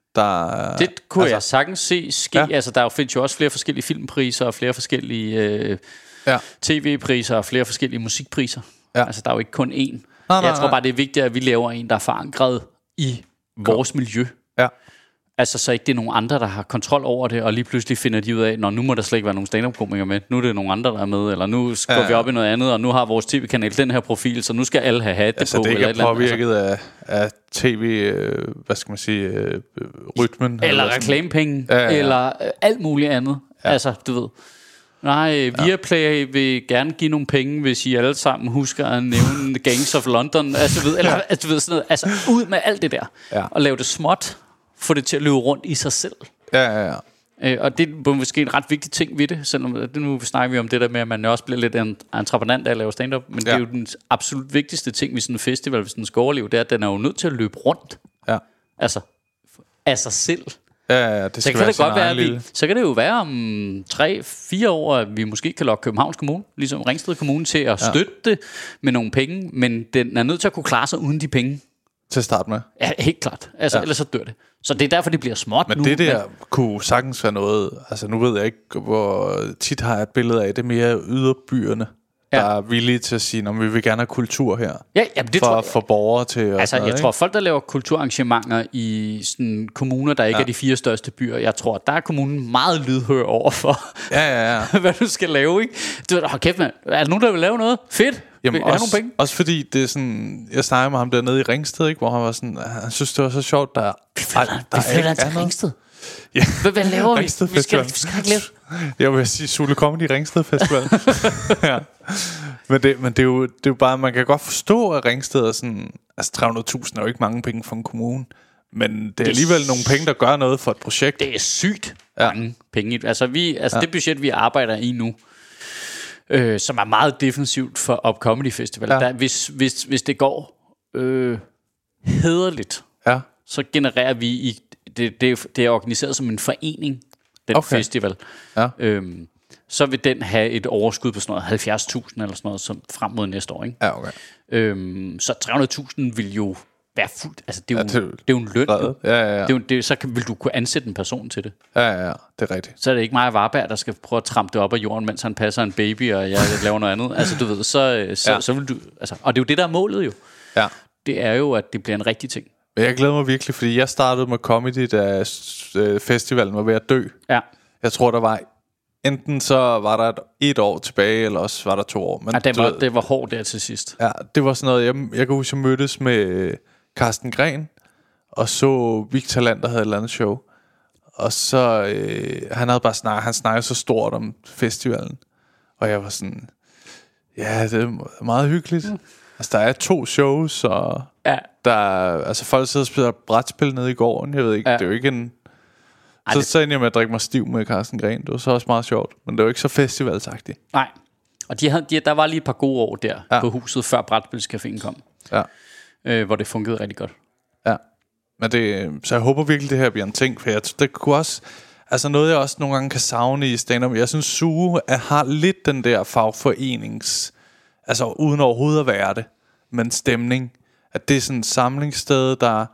Det kunne jeg sagtens se ske. Ja. Altså, der findes jo også flere forskellige filmpriser og flere forskellige tv-priser og flere forskellige musikpriser. Ja. Altså, der er jo ikke kun én. Jeg tror bare, det er vigtigt, at vi laver en, der er forankret i vores miljø. Ja. Altså, så ikke det er nogen andre, der har kontrol over det, og lige pludselig finder de ud af, nu må der slet ikke være nogen stand-up-komikere med. Nu er det nogen andre, der er med, eller nu går vi op i noget andet, og nu har vores tv-kanal den her profil, så nu skal alle have det altså, på. Altså, det ikke er påvirket af tv, hvad skal man sige, rytmen. Eller reklamepenge, eller alt muligt andet. Ja. Altså, du ved... Nej, Viaplay vil gerne give nogle penge, hvis I alle sammen husker at nævne Gangs of London, du ved sådan noget, altså ud med alt det der, og lave det småt, få det til at løbe rundt i sig selv. Ja. Og det er måske en ret vigtig ting ved det, selvom nu snakker vi om det der med, at man også bliver lidt entreprenant af at lave stand-up, men det er jo den absolut vigtigste ting ved sådan en festival, hvis den skal overleve, det er, at den er jo nødt til at løbe rundt. Ja. Altså, af sig selv. Ja, det skal være sådan en så kan det jo være om 3-4 år, at vi måske kan lokke Københavns Kommune, ligesom Ringsted Kommune, til at støtte det med nogle penge, men den er nødt til at kunne klare sig uden de penge. Til at starte med? Ja, helt klart. Altså, ellers så dør det. Så det er derfor, det bliver småt nu. Men det der kunne sagtens være noget, altså nu ved jeg ikke, hvor tit har jeg et billede af det mere yderbyerne, der er villige til at sige, vi vil gerne have kultur her. Ja, det for borgere til. Altså, jeg tror, folk, der laver kulturarrangementer i sådan kommuner, der ikke er de 4 største byer, jeg tror, der er kommunen meget lydhør overfor, hvad du skal lave, ikke? Du ved, kæft, man. Er der nogen, der vil lave noget? Fedt! Jamen også fordi det er sådan, jeg snakker med ham dernede i Ringsted, ikke, hvor han var sådan, han synes det var så sjovt, der flytter til Ringsted. Ja. Hvad laver vi? Vi skal ikke lave. Jeg vil sige Solo Comedy Ringsted Festival. Ja. Men det er jo bare, man kan godt forstå, at Ringsted er sådan, altså 300.000 er jo ikke mange penge for en kommune, men det er alligevel nogle penge, der gør noget for et projekt. Det er sygt mange penge. Altså det budget, vi arbejder i nu, som er meget defensivt for Upcomedy Festival, der, hvis det går hæderligt, så genererer vi det er organiseret som en forening, den festival. Ja. Så vil den have et overskud på sådan noget 70.000 eller sådan noget som frem mod næste år, ikke? Ja, okay. Så 300.000 vil jo være fuldt. Altså det er jo en løn. Så vil du kunne ansætte en person til det. Ja, det er rigtigt. Så er det ikke mig og Varberg, der skal prøve at trampe det op af jorden, mens han passer en baby, og jeg laver noget andet. Altså du ved, så vil du, altså, og det er jo det, der er målet jo. Ja. Det er jo, at det bliver en rigtig ting. Jeg glæder mig virkelig, fordi jeg startede med comedy, da festivalen var ved at dø. Ja. Jeg tror, der var enten så var der et år tilbage, eller også var der 2 år. Men det var hårdt der til sidst. Ja, det var sådan noget, jeg kan huske, jeg mødtes med Carsten Gren, og så Victor Land, der havde et eller andet show. Og så, han havde bare han snakkede så stort om festivalen. Og jeg var sådan, ja, det er meget hyggeligt. Altså, der er 2 shows, og altså folk sidder og spiller brætspil nede i gården. Jeg ved ikke, det er jo ikke en... Så endte jeg med at drikke mig stiv med Carsten Gren. Det var så også meget sjovt, men det var ikke så festivalsagtigt. Nej, og der var lige et par gode år der på huset, før Brætspilscaféen kom. Ja. Hvor det fungerede rigtig godt. Ja, men så jeg håber virkelig, det her bliver en ting, for det kunne også... Altså noget, jeg også nogle gange kan savne i stand-up. Jeg synes, Suge har lidt den der fagforenings... Altså uden overhovedet at være det, men stemning. At det er sådan et samlingssted, der...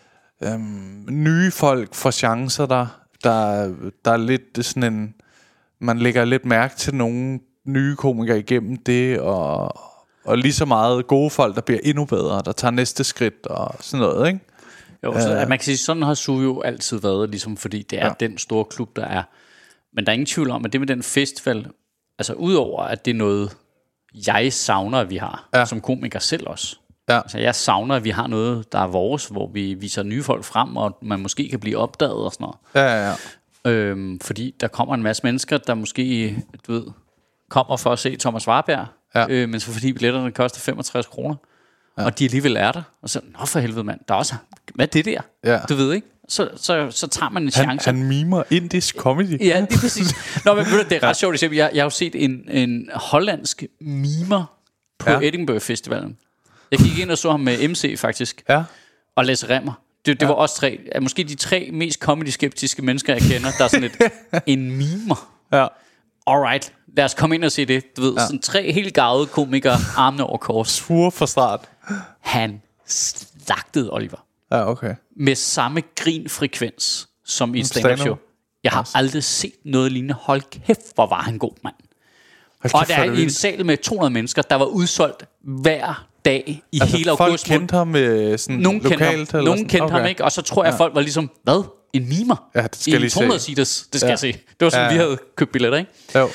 nye folk får chancer der er lidt sådan en... Man lægger lidt mærke til nogle nye komikere igennem det, og lige så meget gode folk, der bliver endnu bedre, der tager næste skridt og sådan noget, ikke? Jo, så man kan sige, sådan har Suge jo altid været, ligesom fordi det er den store klub, der er. Men der er ingen tvivl om, at det med den festival, altså udover at det er noget, jeg savner, at vi har, som komiker selv også. Ja. Altså jeg savner, at vi har noget, der er vores, hvor vi viser nye folk frem, og man måske kan blive opdaget og sådan noget. Ja. Fordi der kommer en masse mennesker, der måske, du ved, kommer for at se Thomas Warberg, men så fordi billetterne koster 65 kroner, og de alligevel er der, og så, nå for helvede mand, der er også, hvad er det der? Ja. Du ved ikke? Så tager man en chance. Han mimer indisk comedy. Ja, det er præcis. Nå, men det er ret sjovt. Jeg har jo set en hollandsk mimer på Edinburgh Festivalen. Jeg gik ind og så ham med MC faktisk. Ja. Og Lasse Remmer. Det var også 3, måske de 3 mest comedy-skeptiske mennesker, jeg kender, der er sådan en mimer. Ja. Alright, lad os komme ind og se det. Du ved, sådan 3 helt gavede komikere, armene over kors. Svur fra start. Han slagtede Oliver. Ja, okay. Med samme grinfrekvens som i stand-up show. Jeg har aldrig set noget lignende. Hold kæft, hvor var han god, mand. Og der er i en sal med 200 mennesker, der var udsolgt hver dag i hele august. Folk kendte ham sådan nogen lokalt? Nogen kendte ham ikke, og så tror jeg, folk var ligesom, hvad? En mimer? Ja, det skal i 200 seaters, det skal jeg se. Det var sådan, vi havde købt billetter, ikke? Jo.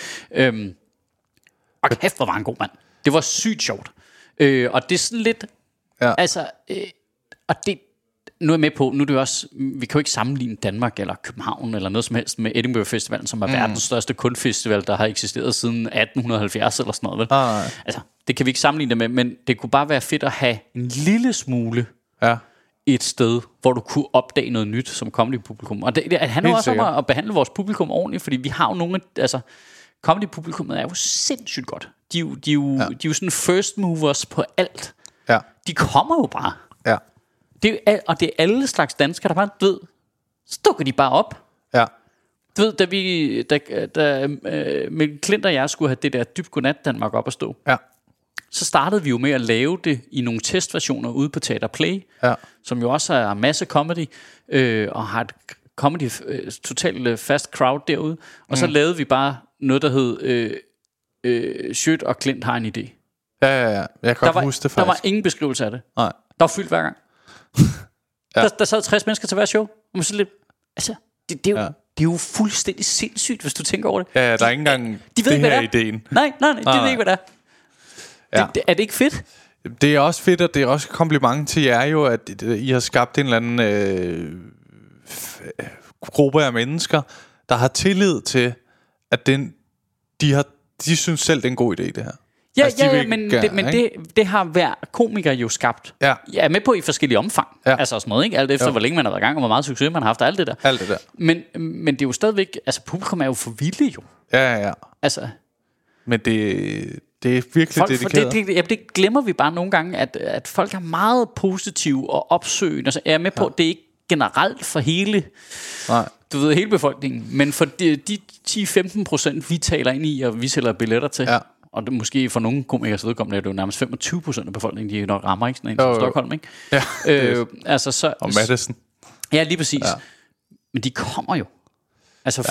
Og kæft, hvor var han god, mand. Det var sygt sjovt. Og det er sådan lidt, altså, og det, nu er jeg med på, nu er det også, vi kan jo ikke sammenligne Danmark eller København eller noget som helst med Edinburgh Festivalen, som er verdens største kunstfestival, der har eksisteret siden 1870 eller sådan noget, vel? Altså, det kan vi ikke sammenligne det med, men det kunne bare være fedt at have en lille smule et sted, hvor du kunne opdage noget nyt som comedy-publikum. Og det handler også om at behandle vores publikum ordentligt, fordi vi har jo nogle, altså, comedy-publikummet er jo sindssygt godt. De er jo sådan first movers på alt. Ja. De kommer jo bare. Ja. Og det er alle slags danskere, der bare, du ved, så dukker de bare op. Ja. Du ved, da Mikkel Klint og jeg skulle have det der Dybt Godnat Danmark op at stå, så startede vi jo med at lave det i nogle testversioner ude på Teater Play, som jo også er masse comedy, og har et comedy totalt fast crowd derude. Og så lavede vi bare noget, der hed Sjøt og Klint har en idé. Ja. Jeg kan godt huske det faktisk. Der var ingen beskrivelse af det. Nej. Der var fyldt hver gang. Der sad 60 mennesker til hver show. Og så lidt, altså, det er jo fuldstændig sindssygt, hvis du tænker over det. Ja, der er ikke engang de ved, det her ideen. Nej, de ved ikke, hvad det er. Er det ikke fedt? Det er også fedt, og det er også et kompliment til jer jo, at I har skabt en eller anden gruppe af mennesker, der har tillid til, at de synes selv, det er en god idé, det her. Ja, men det har hver komiker jo skabt. Ja. Jeg er med på i forskellige omfang. Ja. Altså sådan noget, ikke? Alt efter, hvor længe man har været i gang, og hvor meget succes man har haft, alt det der. Men det er jo stadigvæk, altså publikum er jo for vilde jo. Ja. Altså. Men det er virkelig dedikeret. Det glemmer vi bare nogle gange, at folk er meget positive og opsøgende. Altså, jeg er med på, at det er ikke generelt for hele, du ved, hele befolkningen, men for de 10-15% vi taler ind i, og vi sælger billetter til. Ja. Og det, måske for nogle komikers vedkommende er det jo nærmest 25% af befolkningen, de nok rammer, ikke? Sådan en som Stockholm, ikke? Ja. Altså så, og Madison. Ja, lige præcis. Ja. Men de kommer jo. Altså fordi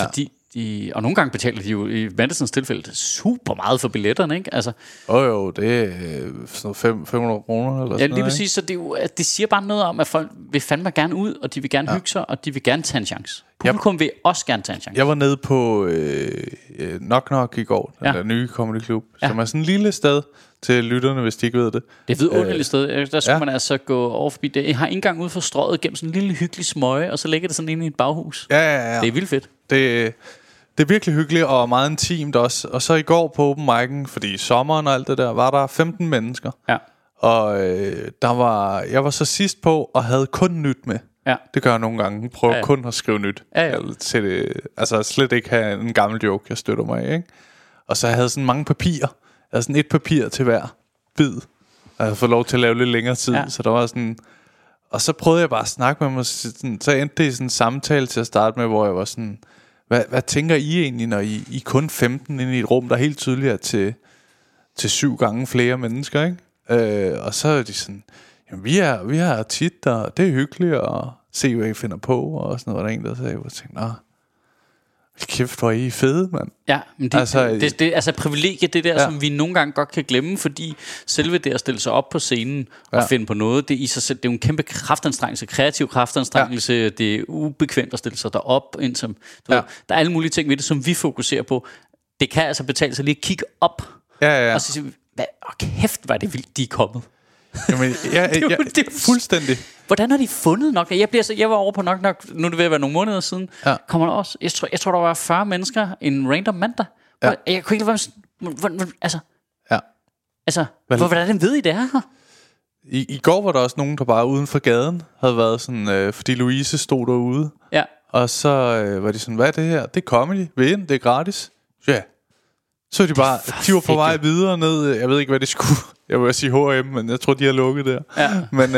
og nogle gange betaler de jo i Madisons tilfælde super meget for billetterne, ikke? Altså, jo, det er sådan 500 kroner eller sådan lige præcis, så det siger bare noget om, at folk vil fandme gerne ud, og de vil gerne hygge sig, og de vil gerne tage en chance. Publikum vil også gerne tage en chance. Jeg var nede på Knock Knock i går, den der nye comedy klub, som er sådan et lille sted til lytterne, hvis de ikke ved det. Det er et vidunderligt sted. Der skulle man altså gå over forbi det. Jeg har ikke engang ude for strøget gennem sådan en lille hyggelig smøge, og så ligger det sådan inde i et baghus. Ja. Det er vildt fedt. Det er virkelig hyggeligt og meget intimt også. Og så i går på open mic'en, fordi i sommeren og alt det der, var der 15 mennesker. Ja. Og jeg var så sidst på og havde kun nyt med. Ja. Det gør jeg nogle gange. Prøver kun at skrive nyt. Til det, altså slet ikke have en gammel joke, jeg støtter mig i, ikke? Og så jeg havde sådan mange papirer. Jeg havde sådan et papir til hver bid. Jeg havde fået lov til at lave lidt længere tid. Så der var sådan... Og så prøvede jeg bare at snakke med mig. Så endte det i sådan en samtale til at starte med, hvor jeg var sådan... Hvad tænker I egentlig, når I kun 15 inde i et rum, der helt tydeligt er til 7 gange flere mennesker, ikke? Og så er de sådan... Jamen, vi er tit, og det er hyggeligt at se, hvad I finder på, og sådan noget. Der er en, der sagde, jeg tænkte, kæft, hvor er I fede, mand. Ja, men det privilegiet, det der, som vi nogle gange godt kan glemme, fordi selve det at stille sig op på scenen og finde på noget, det i sig selv, det er jo en kæmpe kraftanstrengelse, kreativ kraftanstrengelse, det er ubekvemt at stille sig derop, indtil, ved, der er alle mulige ting ved det, som vi fokuserer på. Det kan altså betale sig lige at kigge op, og så sige, kæft, hvor er det vildt, de er kommet. Jamen, det er fuldstændig. Hvordan har de fundet nok? Jeg var over på nok, nu er det ved at være nogle måneder siden. Kommer der også, jeg tror der var 40 mennesker en random mandag. Jeg kunne ikke hvordan ved I det her? I går var der også nogen, der bare uden for gaden havde været sådan, fordi Louise stod derude. Ja. Og så var de sådan, hvad er det her? Det er comedy, vil ind, det er gratis. Ja. Så de bare, de var på vej videre ned. Jeg ved ikke, hvad de skulle. Jeg vil sige H&M, men jeg tror, de har lukket der. Ja. Men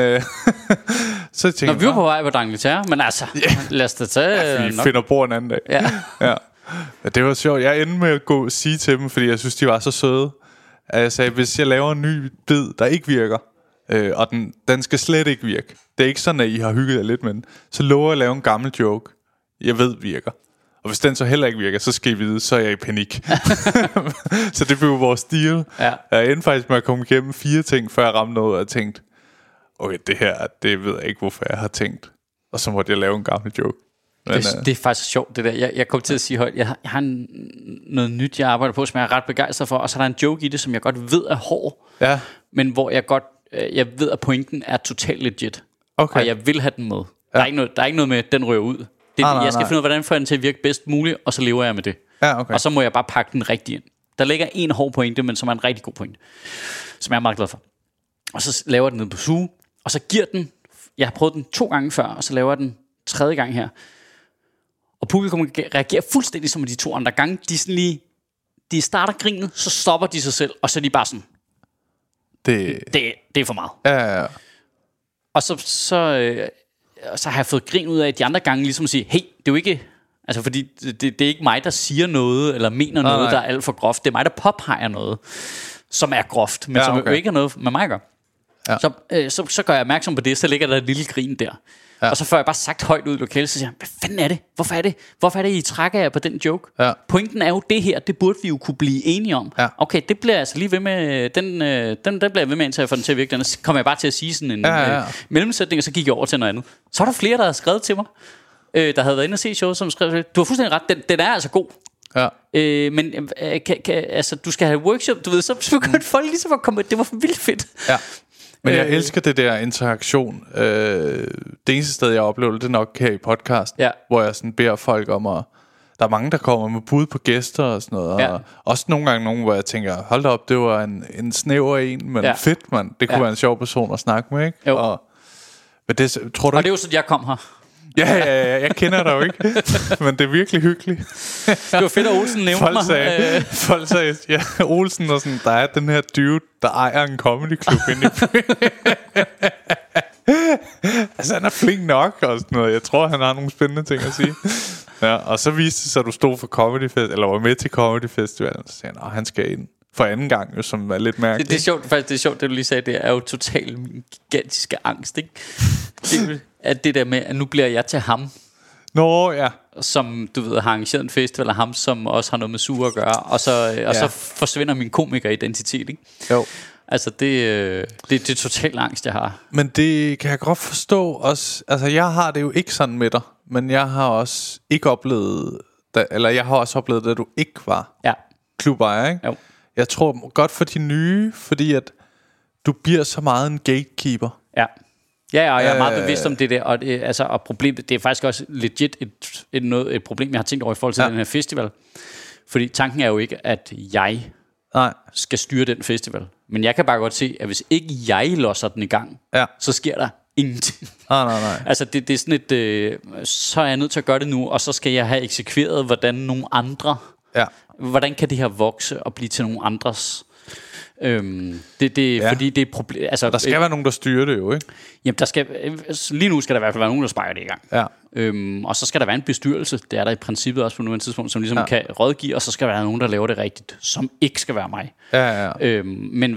så tænkte vi var på vej på D'Angleterre, men altså, lad os da tage... vi finder bord en anden dag. Ja. Det var sjovt. Jeg endte med at gå og sige til dem, fordi jeg synes, de var så søde. At jeg sagde, hvis jeg laver en ny bid, der ikke virker, og den skal slet ikke virke. Det er ikke sådan, at I har hygget jer lidt med den. Så lover jeg at lave en gammel joke, jeg ved virker. Og hvis den så heller ikke virker, så skal I vide, så er jeg i panik. Så det blev vores deal. Jeg endte faktisk med at komme igennem 4 ting, før jeg ramte noget, og jeg tænkte, okay, det her, det ved jeg ikke, hvorfor jeg har tænkt. Og så måtte jeg lave en gammel joke. Men, det er faktisk sjovt, det der. Jeg kom til at sige højt, jeg har noget nyt, jeg arbejder på, som jeg er ret begejstret for, og så er der en joke i det, som jeg godt ved er hård, men hvor jeg ved, at pointen er totalt legit. Okay. Og jeg vil have den med. Der er ikke noget med, at den rører ud. Jeg skal finde ud af, hvordan får jeg den til at virke bedst muligt, og så lever jeg med det. Og så må jeg bare pakke den rigtig ind. Der ligger en hård pointe, men som er en rigtig god pointe, som jeg er meget glad for. Og så laver jeg den ned på suge, og så giver den, jeg har prøvet den 2 gange før, og så laver jeg den 3. gang her. Og publikum reagerer fuldstændig som de 2 andre gange. De sådan lige, de starter grinet, så stopper de sig selv, og så er de bare sådan, det er for meget. Ja. Og så har jeg fået grin ud af de andre gange, ligesom at sige, hey, det er jo ikke... Altså, fordi det er ikke mig, der siger noget, eller mener noget, der er alt for groft. Det er mig, der påpeger noget, som er groft, men som jo ikke har noget med mig at gøre. Ja. Så gør jeg opmærksom på det, så ligger der et lille grin der. Ja. Og så får jeg bare sagt højt ud i lokalet, så siger jeg, hvad fanden er det? Hvorfor er det, I trækker jer på den joke? Ja. Pointen er jo det her, det burde vi jo kunne blive enige om. Ja. Okay, det bliver jeg altså lige ved med, den bliver jeg ved med, indtil jeg får den til at virke. Den kommer jeg bare til at sige sådan en mellemsætning, og så gik jeg over til noget andet. Så var der flere, der havde skrevet til mig, der havde været inde og se showet, som skrev, du har fuldstændig ret, den er altså god. Ja. Men altså, du skal have workshop, du ved, så begyndte folk ligesom at komme, det var for vildt fedt. Ja. Men jeg elsker det der interaktion. Det eneste sted, jeg oplever det er nok her i podcast, hvor jeg sådan beder folk om at... Der er mange, der kommer med bud på gæster og sådan noget. Og også nogle gange nogen, hvor jeg tænker, hold da op, det var en snæver en, men fedt, mand. Det kunne være en sjov person at snakke med, ikke? Men det, tror du og det er jo sådan, jeg kom her. Ja, jeg kender dig jo ikke. Men det er virkelig hyggeligt. Det var fedt, at Olsen nævnte mig. Folk sagde, ja, Olsen og sådan, der er den her dude, der ejer en comedyklub inde i altså, han er flink nok og sådan noget. Jeg tror, han har nogle spændende ting at sige. Ja, og så viste det sig, at du stod for Comedy Festival, eller var med til Comedy Festival, og så sagde han, han skal ind for anden gang, jo, som er lidt mærkeligt. Det er sjovt, faktisk, det er sjovt, det du lige sagde, det er jo totalt min gigantiske angst, ikke? At det der med, at nu bliver jeg til ham. Nå, ja. Som, du ved, har arrangeret en festival, og ham, som også har noget med suger at gøre. Og så forsvinder min komikeridentitet, ikke? Jo. Altså, det er total angst, jeg har. Men det kan jeg godt forstå også. Altså, jeg har det jo ikke sådan med dig, men jeg har også ikke oplevet, jeg har også oplevet, at du ikke var klubejer, ikke? Jo. Jeg tror godt for de nye, fordi at du bliver så meget en gatekeeper. Ja. Ja, og jeg er meget bevidst om det der, og problemet, det er faktisk også legit et problem, jeg har tænkt over i forhold til den her festival. Fordi tanken er jo ikke, at jeg skal styre den festival. Men jeg kan bare godt se, at hvis ikke jeg losser den i gang, så sker der ingenting. Nej. Altså det er sådan et, så er jeg nødt til at gøre det nu, og så skal jeg have eksekveret, hvordan nogle andre, hvordan kan det her vokse og blive til nogle andres. Fordi det er et problem. Altså, der skal være nogen, der styrer det jo, ikke? Jamen, lige nu skal der i hvert fald være nogen, der sparker det i gang. Ja. Og så skal der være en bestyrelse. Det er der i princippet også på nuværende tidspunkt, som ligesom kan rådgive, og så skal der være nogen, der laver det rigtigt, som ikke skal være mig. Ja. Men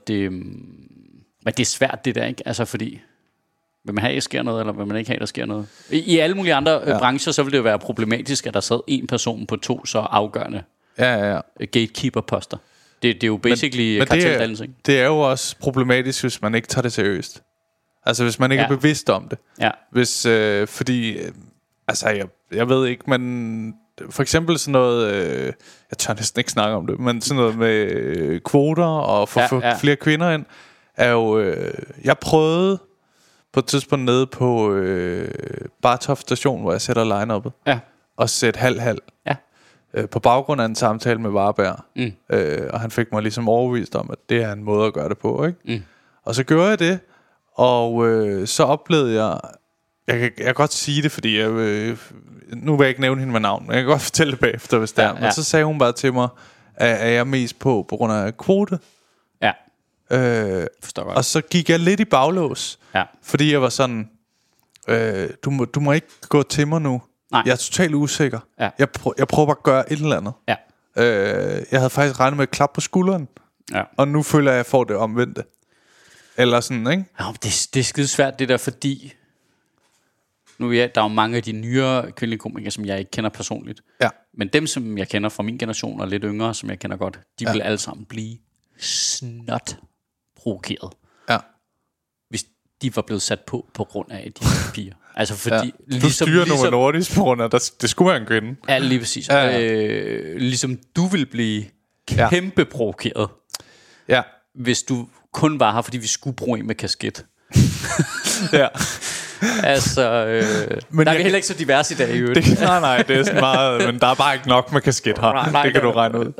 men det er svært det der, ikke? Altså fordi vil man have, at der sker noget, eller vil man ikke have, at der sker noget? I alle mulige andre brancher, så vil det jo være problematisk, at der sad en person på 2 så afgørende gatekeeper-poster. Det er jo basically karteldannelse. Det er jo også problematisk, hvis man ikke tager det seriøst. Altså hvis man ikke er bevidst om det. Ja. Hvis, fordi, altså jeg ved ikke, men for eksempel sådan noget, jeg tør næsten ikke snakke om det, men sådan noget med kvoter og få flere kvinder ind, er jo, jeg prøvede på et tidspunkt nede på Bartof station, hvor jeg sætter line-uppet, og sætte halv. På baggrund af en samtale med Varberg. Og han fik mig ligesom overbevist om, at det er en måde at gøre det på, ikke? Og så gjorde jeg det, og så oplevede jeg kan godt sige det, fordi nu vil jeg ikke nævne hende med navn, men jeg kan godt fortælle det bagefter, hvis det er. Men så sagde hun bare til mig, at jeg mest på grund af kvote. Ja. Forstår godt. Og så gik jeg lidt i baglås, fordi jeg var sådan, du må ikke gå til mig nu. Nej. Jeg er totalt usikker. Jeg prøver bare at gøre et eller andet. Jeg havde faktisk regnet med et klap på skulderen, og nu føler jeg, at jeg får det omvendte. Eller sådan, ikke? Ja, det er skide svært det der, fordi nu der er jo mange af de nyere kvindelige komikere, som jeg ikke kender personligt. Men dem, som jeg kender fra min generation og lidt yngre, som jeg kender godt, de vil alle sammen blive snot provokeret. Hvis de var blevet sat på grund af de piger. Altså fordi du styrer Novo Nordisk på grund af det skulle være en kvinde. Ja, lige præcis. Ligesom du vil blive kæmpe provokeret, hvis du kun var her, fordi vi skulle bruge en med kasket. Altså men der er vi heller ikke så divers i dag i øvrigt. Nej, det er sådan meget. Men der er bare ikke nok med kasket her. Nej, det kan du regne ud.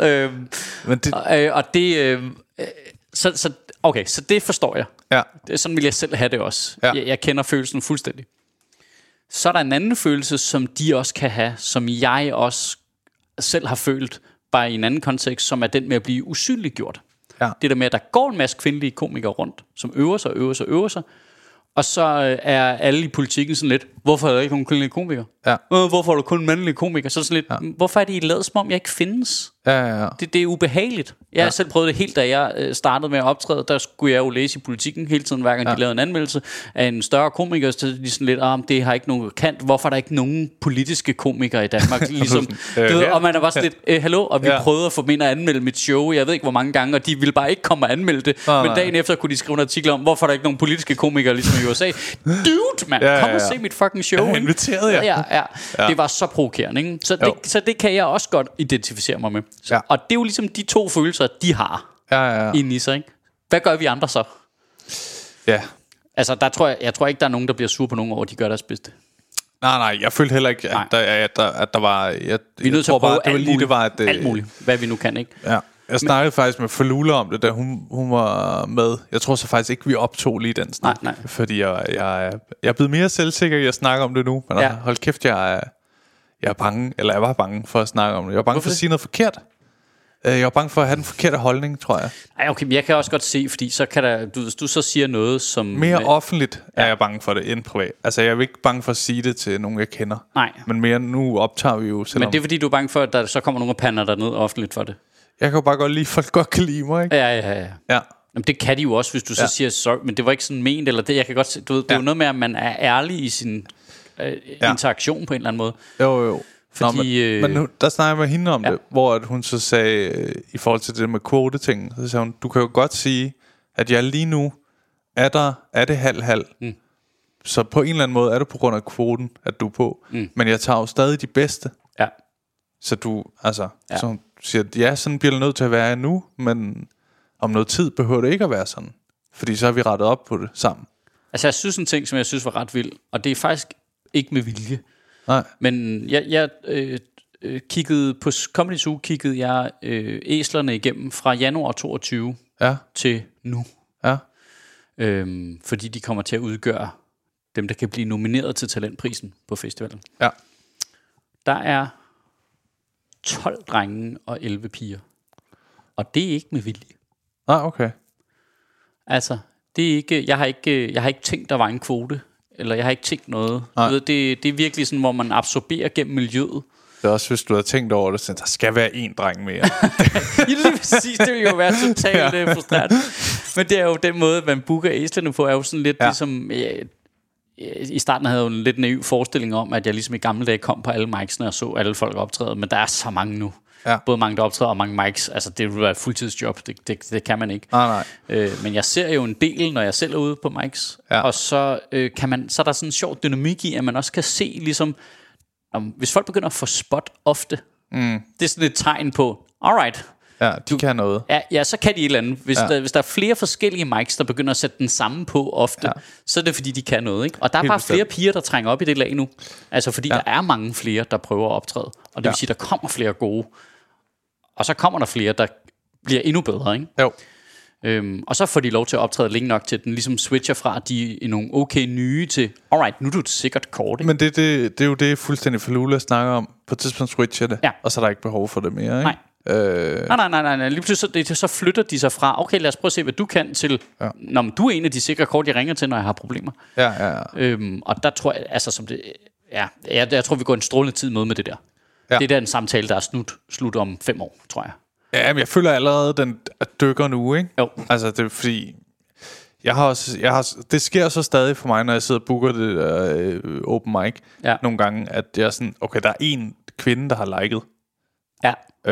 Så det forstår jeg. Sådan vil jeg selv have det også. Jeg kender følelsen fuldstændig. Så er der en anden følelse, som de også kan have, som jeg også selv har følt, bare i en anden kontekst, som er den med at blive usynliggjort. Det der med, at der går en masse kvindelige komikere rundt, som øver sig, og så er alle i politikken sådan lidt, hvorfor er der ikke nogen kvindelige komikere? Hvorfor er der kun mandlige komikere? Så sådan lidt, hvorfor er det I lavet som om jeg ikke findes? Det er ubehageligt. Jeg har selv prøvet det helt, da jeg startede med at optræde. Der skulle jeg jo læse i politikken hele tiden, hver gang de lavede en anmeldelse af en større komiker. Så de sådan lidt, det har ikke nogen kant. Hvorfor er der ikke nogen politiske komikere i Danmark? Ligesom, og man er bare sådan lidt, hallo, og vi prøvede at få mænd at anmelde mit show. Jeg ved ikke hvor mange gange, og de ville bare ikke komme og anmelde det. Men dagen efter kunne de skrive en artikel om, hvorfor er der ikke nogen politiske komikere ligesom i USA. Dude, man, kom og se mit fucking show. Jeg inviterede jer. Det var så provokerende, ikke? Så det kan jeg også godt identificere mig med. Og det er jo ligesom de 2 følelser, de har inde i sig, ikke? Hvad gør vi andre så? Altså, jeg tror ikke, der er nogen, der bliver sur på nogen over, de gør deres bedste. Nej, jeg følte heller ikke, at der var... Vi er nødt til at prøve alt muligt, hvad vi nu kan, ikke? Jeg snakkede faktisk med Falula om det, da hun var med. Jeg tror så faktisk ikke, vi optog lige den snak. Nej. Fordi jeg er blevet mere selvsikker i at snakke om det nu. Men hold kæft, jeg er bange, eller jeg var bange for at snakke om det. Jeg var bange for at sige noget forkert. Jeg var bange for at have den forkerte holdning, tror jeg. Nej, okay, men jeg kan også godt se, fordi så kan der, hvis du så siger noget som... Mere offentligt er jeg bange for det end privat. Altså, jeg er ikke bange for at sige det til nogen, jeg kender. Nej. Men mere nu optager vi jo selvom... Men det er fordi, du er bange for, at der så kommer nogen og pander dig ned offentligt for det. Jeg kan jo bare godt lide, folk godt kan lide mig, ikke? Ja. Jamen, det kan de jo også, hvis du så siger sorry, men det var ikke sådan ment, eller det, jeg kan godt se, du ved, det er jo noget med, at man er ærlig i sin interaktion på en eller anden måde. Jo. Fordi, men nu, der snakker jeg med hende om det, hvor at hun så sagde, i forhold til det med kvotetingen, så sagde hun, du kan jo godt sige, at jeg lige nu er det halv-halv. Så på en eller anden måde er det på grund af kvoten, at du er på. Men jeg tager jo stadig de bedste. Ja. Så du, så hun siger, ja, sådan bliver det nødt til at være nu, men om noget tid behøver det ikke at være sådan. Fordi så har vi rettet op på det sammen. Altså jeg synes en ting, som jeg synes var ret vild, og det er faktisk ikke med vilje. Nej. Men jeg kiggede på Comedy Zoo, kiggede jeg æslerne igennem fra januar 22 til nu. Ja. Fordi de kommer til at udgøre dem, der kan blive nomineret til talentprisen på festivalen. Ja. Der er 12 drenge og 11 piger. Og det er ikke med vilje. Okay. Altså, det er ikke, jeg har ikke tænkt, der var en kvote. Eller jeg har ikke tænkt noget. Du ved, det er virkelig sådan, hvor man absorberer gennem miljøet. Det er også, hvis du har tænkt over det, så der skal være en dreng mere. Lige præcis, det vil jo være totalt frustrerende. Men det er jo den måde, man booker æslerne på, er jo sådan lidt ligesom... I starten havde jeg jo en lidt naiv forestilling om, at jeg ligesom i gamle dage kom på alle micsene og så alle folk optræde. Men der er så mange nu. Ja. Både mange, der optræder, og mange mics. Altså, det vil være et fuldtidsjob. Det kan man ikke. Nej. Men jeg ser jo en del, når jeg selv er ude på mics. Ja. Og så, så er der sådan en sjov dynamik i, at man også kan se, ligesom, hvis folk begynder at få spot ofte, det er sådan et tegn på, alright. Ja, de kan noget. Ja, så kan de et eller andet. Hvis der er flere forskellige mics, der begynder at sætte den samme på ofte, så er det fordi, de kan noget, ikke? Og der er bare flere piger, der trænger op i det lag nu. Altså fordi der er mange flere, der prøver at optræde. Og det vil sige, der kommer flere gode. Og så kommer der flere, der bliver endnu bedre, ikke? Jo. Og så får de lov til at optræde længe nok til, at den ligesom switcher fra, at de er nogle okay nye til, alright, nu er du et sikkert kort, ikke? Men det er jo det fuldstændig Falula snakker om. På et tidspunkt switcher det, og så er der ikke behov for det mere, ikke? Nej. Lige pludselig så flytter de sig fra, okay, lad os prøve at se, hvad du kan, til, når du er en af de sikre kort, jeg ringer til, når jeg har problemer. Ja. Og der tror jeg, altså som det, jeg tror, vi går en strålende tid med det der. Ja. Det er en samtale, der er slut om 5 år, tror jeg. Ja, men jeg føler allerede, den dykker nu, ikke? Jo. Altså, det er fordi... det sker så stadig for mig, når jeg sidder og booker det open mic nogle gange, at jeg er sådan, okay, der er en kvinde, der har liket. Ja.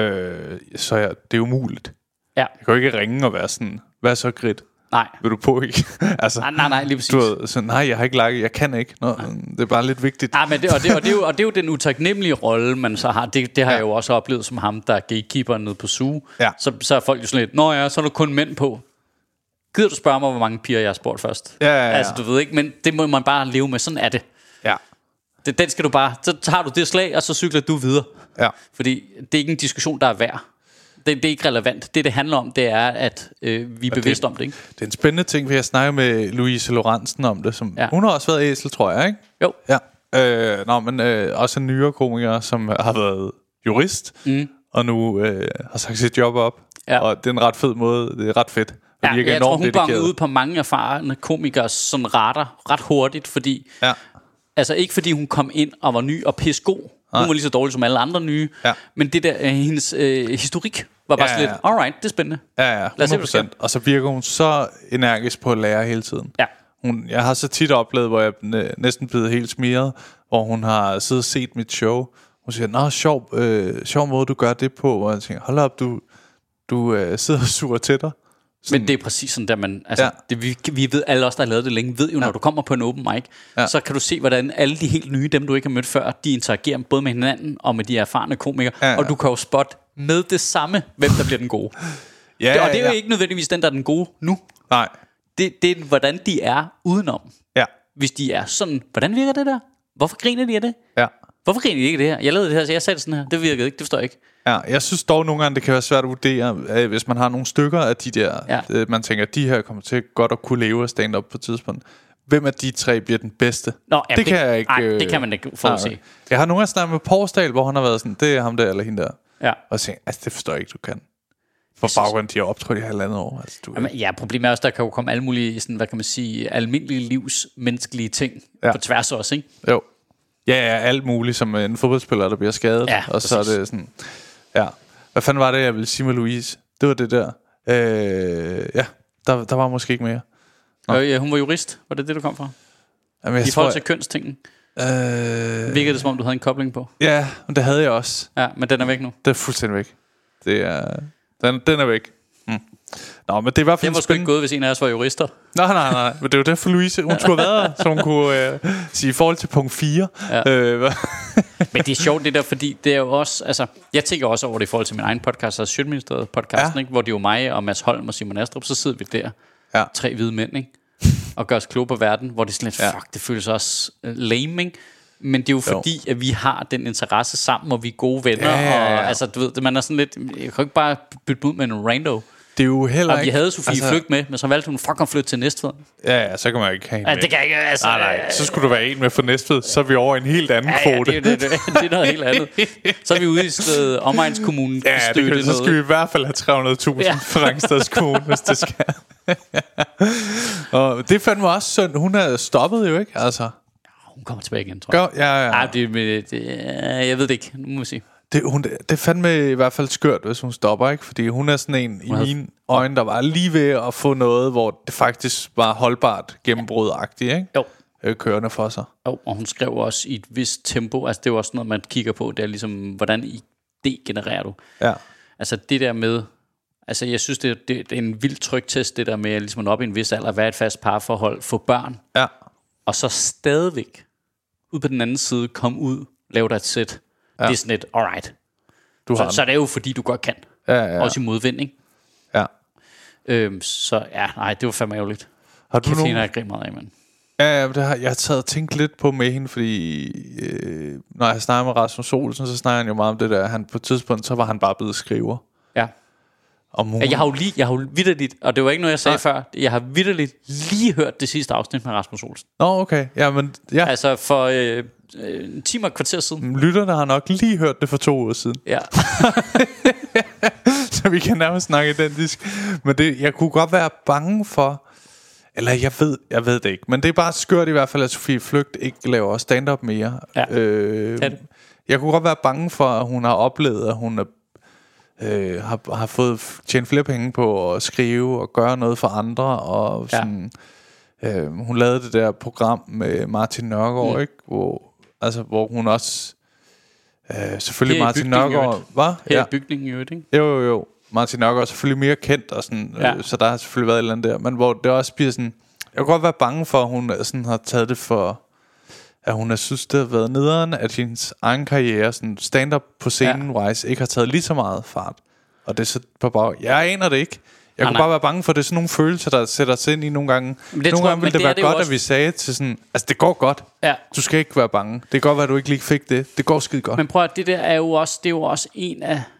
Så det er umuligt. Ja. Jeg kan jo ikke ringe og være sådan, hvad så Grit? Nej. Vil du på, ikke? Altså, nej, lige præcis. Du ved, så, nej, jeg har ikke liket, jeg kan ikke. Det er bare lidt vigtigt. Ja, men det er jo den utaknemmelige rolle, man så har. Det har jeg jo også oplevet som ham, der er gatekeeperen nede på Zoo. Ja. Så er folk jo sådan lidt, så er der kun mænd på. Gider du spørge mig, hvor mange piger jeg har spurgt først? Ja. Altså, du ved ikke, men det må man bare leve med. Sådan er det. Ja. Den skal du bare, så tager du det slag, og så cykler du videre. Ja. Fordi det er ikke en diskussion, der er værd. Det er ikke relevant. Det handler om, det er, at vi er bevidste om det, ikke? Det er en spændende ting, for jeg snakker med Louise Lorentzen om det. Hun har også været æsel, tror jeg, ikke? Jo. Ja. Men også en nyere komiker, som har været jurist, og nu har sagt sit job op. Ja. Og det er en ret fed måde. Det er ret fedt. Jeg tror, hun bangede ud på mange erfarne komikere sådan ret hurtigt, fordi... Ja. Altså ikke fordi hun kom ind og var ny og pissegod. Hun var lige så dårlig som alle andre nye. Ja. Men det der, hendes historik var bare lidt, alright, det er spændende. Ja, 100%. Og så virker hun så energisk på at lære hele tiden. Ja. Jeg har så tit oplevet, hvor jeg næsten blevet helt smiret, hvor hun har siddet og set mit show. Hun siger, sjov måde du gør det på. Og jeg tænker, hold op, du sidder og suger til dig. Sådan. Men det er præcis sådan, der man... Altså, vi ved, alle os, der har lavet det længe, ved jo, når du kommer på en open mic, så kan du se, hvordan alle de helt nye, dem du ikke har mødt før, de interagerer både med hinanden og med de erfarne komikere, og du kan jo spotte med det samme, hvem der bliver den gode. Og det er jo ikke nødvendigvis den, der er den gode nu. Nej. Det er, hvordan de er udenom. Ja. Hvis de er sådan, hvordan virker det der? Hvorfor griner de af det? Ja. Hvorfor griner de ikke det her? Jeg lavede det her, så jeg sagde det sådan her. Det virkede ikke, det forstår jeg ikke. Ja, jeg synes dog nogle gange, det kan være svært at vurdere, hvis man har nogle stykker af de der, man tænker, de her kommer til godt at kunne leve af stand-up på et tidspunkt. Hvem af de 3 bliver den bedste? Det kan jeg ikke. Nej, det kan man ikke forudse. Jeg har nogle gange snakket med Porsdal, hvor han har været sådan, det er ham der eller hende der. Ja. Og så tænker det forstår jeg ikke, du kan. For baggrund, de har optrådt i 1,5 år. Altså, problemet er også, der kan jo komme alle mulige, sådan, hvad kan man sige, almindelige livsmenneskelige ting på tværs også, ikke? Jo. Ja, alt muligt, som en fodboldspiller, der bliver skadet. Ja, og så er det sådan... Ja. Hvad fanden var det, jeg ville sige med Louise? Det var det der. Der var måske ikke mere. Ja, hun var jurist. Var det, du kom fra? Jamen, i forhold til kønstingen? Virkede det som om du havde en kobling på? Ja, men det havde jeg også. Ja, men den er væk nu. Det er fuldstændig væk. Det er den er væk. Nå, men det er i hvert fald. Det var sgu ikke gået, hvis en af os var jurister. Nej. Men det er jo derfor Louise, hun skulle have været der, så hun kunne sige i forhold til punkt 4. Ja. Men det er sjovt det der, fordi det er jo også, altså, jeg tænker også over det i forhold til min egen podcast, altså Sjøtministeriet podcasten, ikke? Hvor det er jo mig og Mads Holm og Simon Astrup, så sidder vi der, 3 hvide mænd, ikke? Og gør os kloge på verden, hvor det er sådan lidt, fuck, det føles også lame, ikke? Men det er jo fordi, at vi har den interesse sammen, og vi er gode venner, og altså, du ved, man er sådan lidt, jeg kan ikke bare bytte ud med en rando. Det er jo heller ikke. Og vi havde Sofie Flygt med, men så valgte hun fucking flytte til Næstved. Ja, så kan man ikke have en med. Det kan ikke, altså. Nej, så skulle du være en med for Næstved, så er vi over en helt anden kvote. Ja, det er noget helt andet. Så er vi ude i stedet omegnskommunen. Ja, så skal vi i hvert fald have 300.000 for Ringstads Kommune, hvis det skal. Og det fandt mig også synd. Hun er stoppet jo, ikke? Altså. Hun kommer tilbage igen, tror jeg. Ja. Jeg ved det ikke, nu må vi sige. Det fandme i hvert fald skørt, hvis hun stopper, ikke? Fordi hun er sådan en i mine øjne, der var lige ved at få noget, hvor det faktisk var holdbart gennembrud-agtigt, ikke? Jo. Kørende for sig. Jo, og hun skrev også i et vist tempo. Altså det er jo også noget, man kigger på. Det er ligesom, hvordan idé genererer du? Ja. Altså det der med, altså jeg synes, det er en vild tryktest, det der med ligesom at nå op i en vis alder, være et fast parforhold, få børn. Ja. Og så stadigvæk ud på den anden side, komme ud, lave dig et sæt. Ja. Det er sådan et, alright. Så er det jo fordi, du godt kan. Ja. Også i modvind, ikke? Ja. Så ja, nej, det var fandme ærgerligt. Har du nogen? Jeg griner meget af, mand. Ja, det har jeg taget og tænkt lidt på med hende, fordi når jeg snakker med Rasmus Olsen, så snakker han jo meget om det der. Han på et tidspunkt, så var han bare blevet skriver. Ja. Jeg har jo vitterligt, og det var ikke noget jeg sagde før. Jeg har vitterligt lige hørt det sidste afsnit med Rasmus Olsen. Nå, okay. Ja, men ja. Altså for en time og kvarter siden. Lytterne har nok lige hørt det for 2 uger siden. Ja. Så vi kan nærmest snakke identisk. Men det, jeg kunne godt være bange for, eller jeg ved det ikke, men det er bare skørt i hvert fald, at Sofie Flygt ikke laver stand-up mere. Ja. Jeg kunne godt være bange for, at hun har oplevet, at hun har fået tjent flere penge på at skrive og gøre noget for andre, og sådan, hun lavede det der program med Martin Nørgaard, ikke? Hvor hun også selvfølgelig Martin Nørgaard var her i bygningen jo, ikke? Jo. Martin Nørgaard er selvfølgelig mere kendt og sådan, så der har selvfølgelig været et eller andet der, men hvor det også bliver sådan, jeg kunne godt være bange for, at hun sådan har taget det for, at hun har synes det har været nederen, at hendes egen karriere sådan stand-up på scenen wise ikke har taget lige så meget fart. Og det er så på bag. Jeg aner det ikke. Jeg kunne bare være bange for, at det er sådan nogle følelser, der sætter sig ind i nogle gange. Nogle gange ville det være godt, at vi sagde til sådan, altså det går godt. Ja. Du skal ikke være bange. Det kan godt være, at du ikke lige fik det. Det går skide godt. Men prøv at det der er jo også, det er jo også en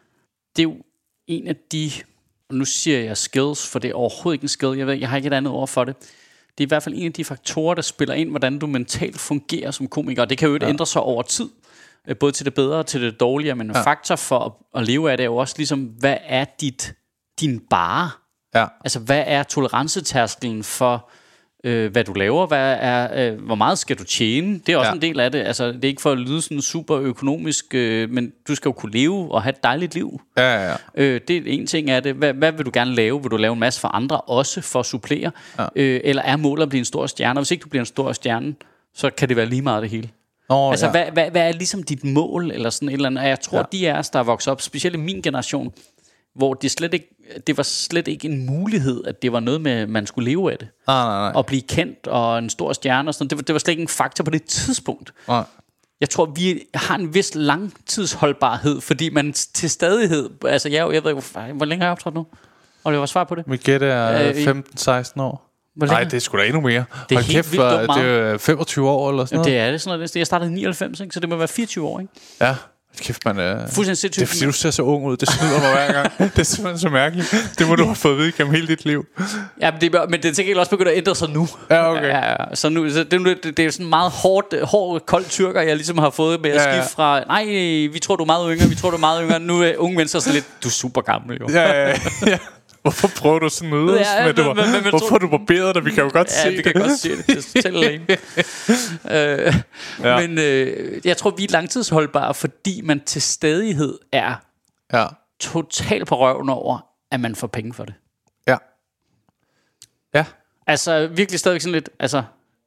af de, og nu siger jeg skills, for det er overhovedet ikke en skill. Jeg har ikke et andet ord for det. Det er i hvert fald en af de faktorer, der spiller ind, hvordan du mentalt fungerer som komiker. Det kan jo ændre sig over tid, både til det bedre og til det dårligere, men en faktor for at leve af det er jo også ligesom, hvad er din barre? Ja. Altså, hvad er tolerancetærskelen for, hvad du laver? Hvor meget skal du tjene? Det er også en del af det. Altså, det er ikke for at lyde sådan super økonomisk, men du skal jo kunne leve og have et dejligt liv. Ja. Det er en ting af det. Hvad vil du gerne lave? Vil du lave en masse for andre, også for at supplere? Eller er målet at blive en stor stjerne? Og hvis ikke du bliver en stor stjerne, så kan det være lige meget det hele. Altså, hvad er ligesom dit mål? Eller sådan et eller andet? Jeg tror, de af os, der er vokset op, specielt i min generation, hvor det var slet ikke en mulighed, at det var noget med, man skulle leve af det. Nej. Og blive kendt og en stor stjerne og sådan. Det var slet ikke en faktor på det tidspunkt. Nej. Jeg tror, vi har en vis langtidsholdbarhed, fordi man til stadighed, altså jeg ved ikke, hvor længe har jeg optrådt nu? Og det var svar på det. Mit gæt er 15-16 år. Nej, det er sgu da endnu mere. Det er helt vildt meget. Det er 25 år eller sådan noget. Det er det sådan noget. Jeg startede i 99, ikke? Så det må være 24 år, ikke? Ja. Kæft, man er... Fuldstændig sindssygt. Det er fordi, du ser så ung ud. Det snyder mig hver gang. Det er simpelthen så mærkeligt. Det må du have fået at vide gennem hele dit liv. Ja, men det tænker jeg også begyndt at ændre sig nu. Ja, okay. Ja, så nu, det er sådan meget hård, kold tyrker, jeg ligesom har fået med at skifte fra, nej, vi tror, du er meget yngre. Nu er unge mennesker så lidt, du er super gammel, jo. Ja. Hvorfor prøver du sådan noget? Hvorfor har du barberet dig? Vi kan jo godt se det. Ja, vi kan godt se det. Det er totalt alene. Men jeg tror, vi er langtidsholdbare, fordi man til stadighed er totalt på røven over, at man får penge for det. Ja. Altså virkelig stadig sådan lidt, altså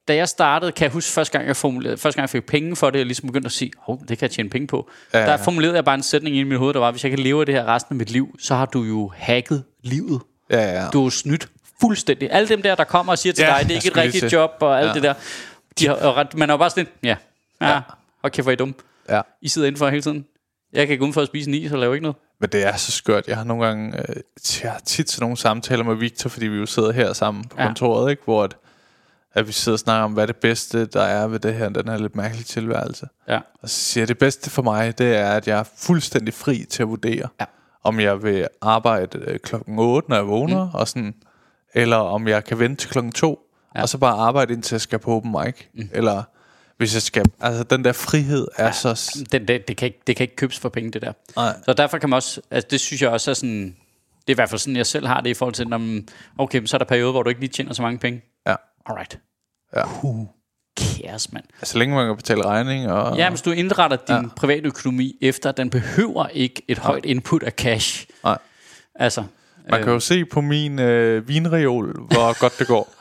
da jeg startede, kan jeg huske første gang jeg fik penge for det, jeg ligesom begyndte at sige, det kan jeg tjene penge på. Der formulerede jeg bare en sætning i mit hoved, der var, hvis jeg kan leve af det her resten af mit liv, så har du jo hacket livet. Du er snydt fuldstændig. Alle dem der kommer og siger til dig, det er ikke et rigtigt job, og alt det der, man er jo bare sådan lidt, okay, hvor er I dumme. I sidder indenfor hele tiden. Jeg kan gå udenfor og spise en is og lave ikke noget. Men det er så skørt. Jeg har nogle gange tit til nogle samtaler med Victor, fordi vi jo sidder her sammen på kontoret, ikke? Hvor at vi sidder og snakker om, hvad det bedste der er ved det her, den her lidt mærkelige tilværelse. Og så siger jeg, det bedste for mig, det er, at jeg er fuldstændig fri til at vurdere, om jeg vil arbejde klokken 8, når jeg vågner, og sådan, eller om jeg kan vente til klokken 2, og så bare arbejde indtil jeg skal på open mic, eller hvis jeg skal, altså den der frihed er så... Det kan ikke købes for penge, det der. Så derfor kan man også, altså det synes jeg også er sådan, det er i hvert fald sådan, jeg selv har det i forhold til, når okay, så er der perioder, hvor du ikke lige tjener så mange penge. Alright. Kæres, mand. Så længe man kan betale regning og... Ja, hvis du indretter din private økonomi efter, den behøver ikke et højt input af cash. Nej. Altså... Man kan jo se på min vinreol, hvor godt det går.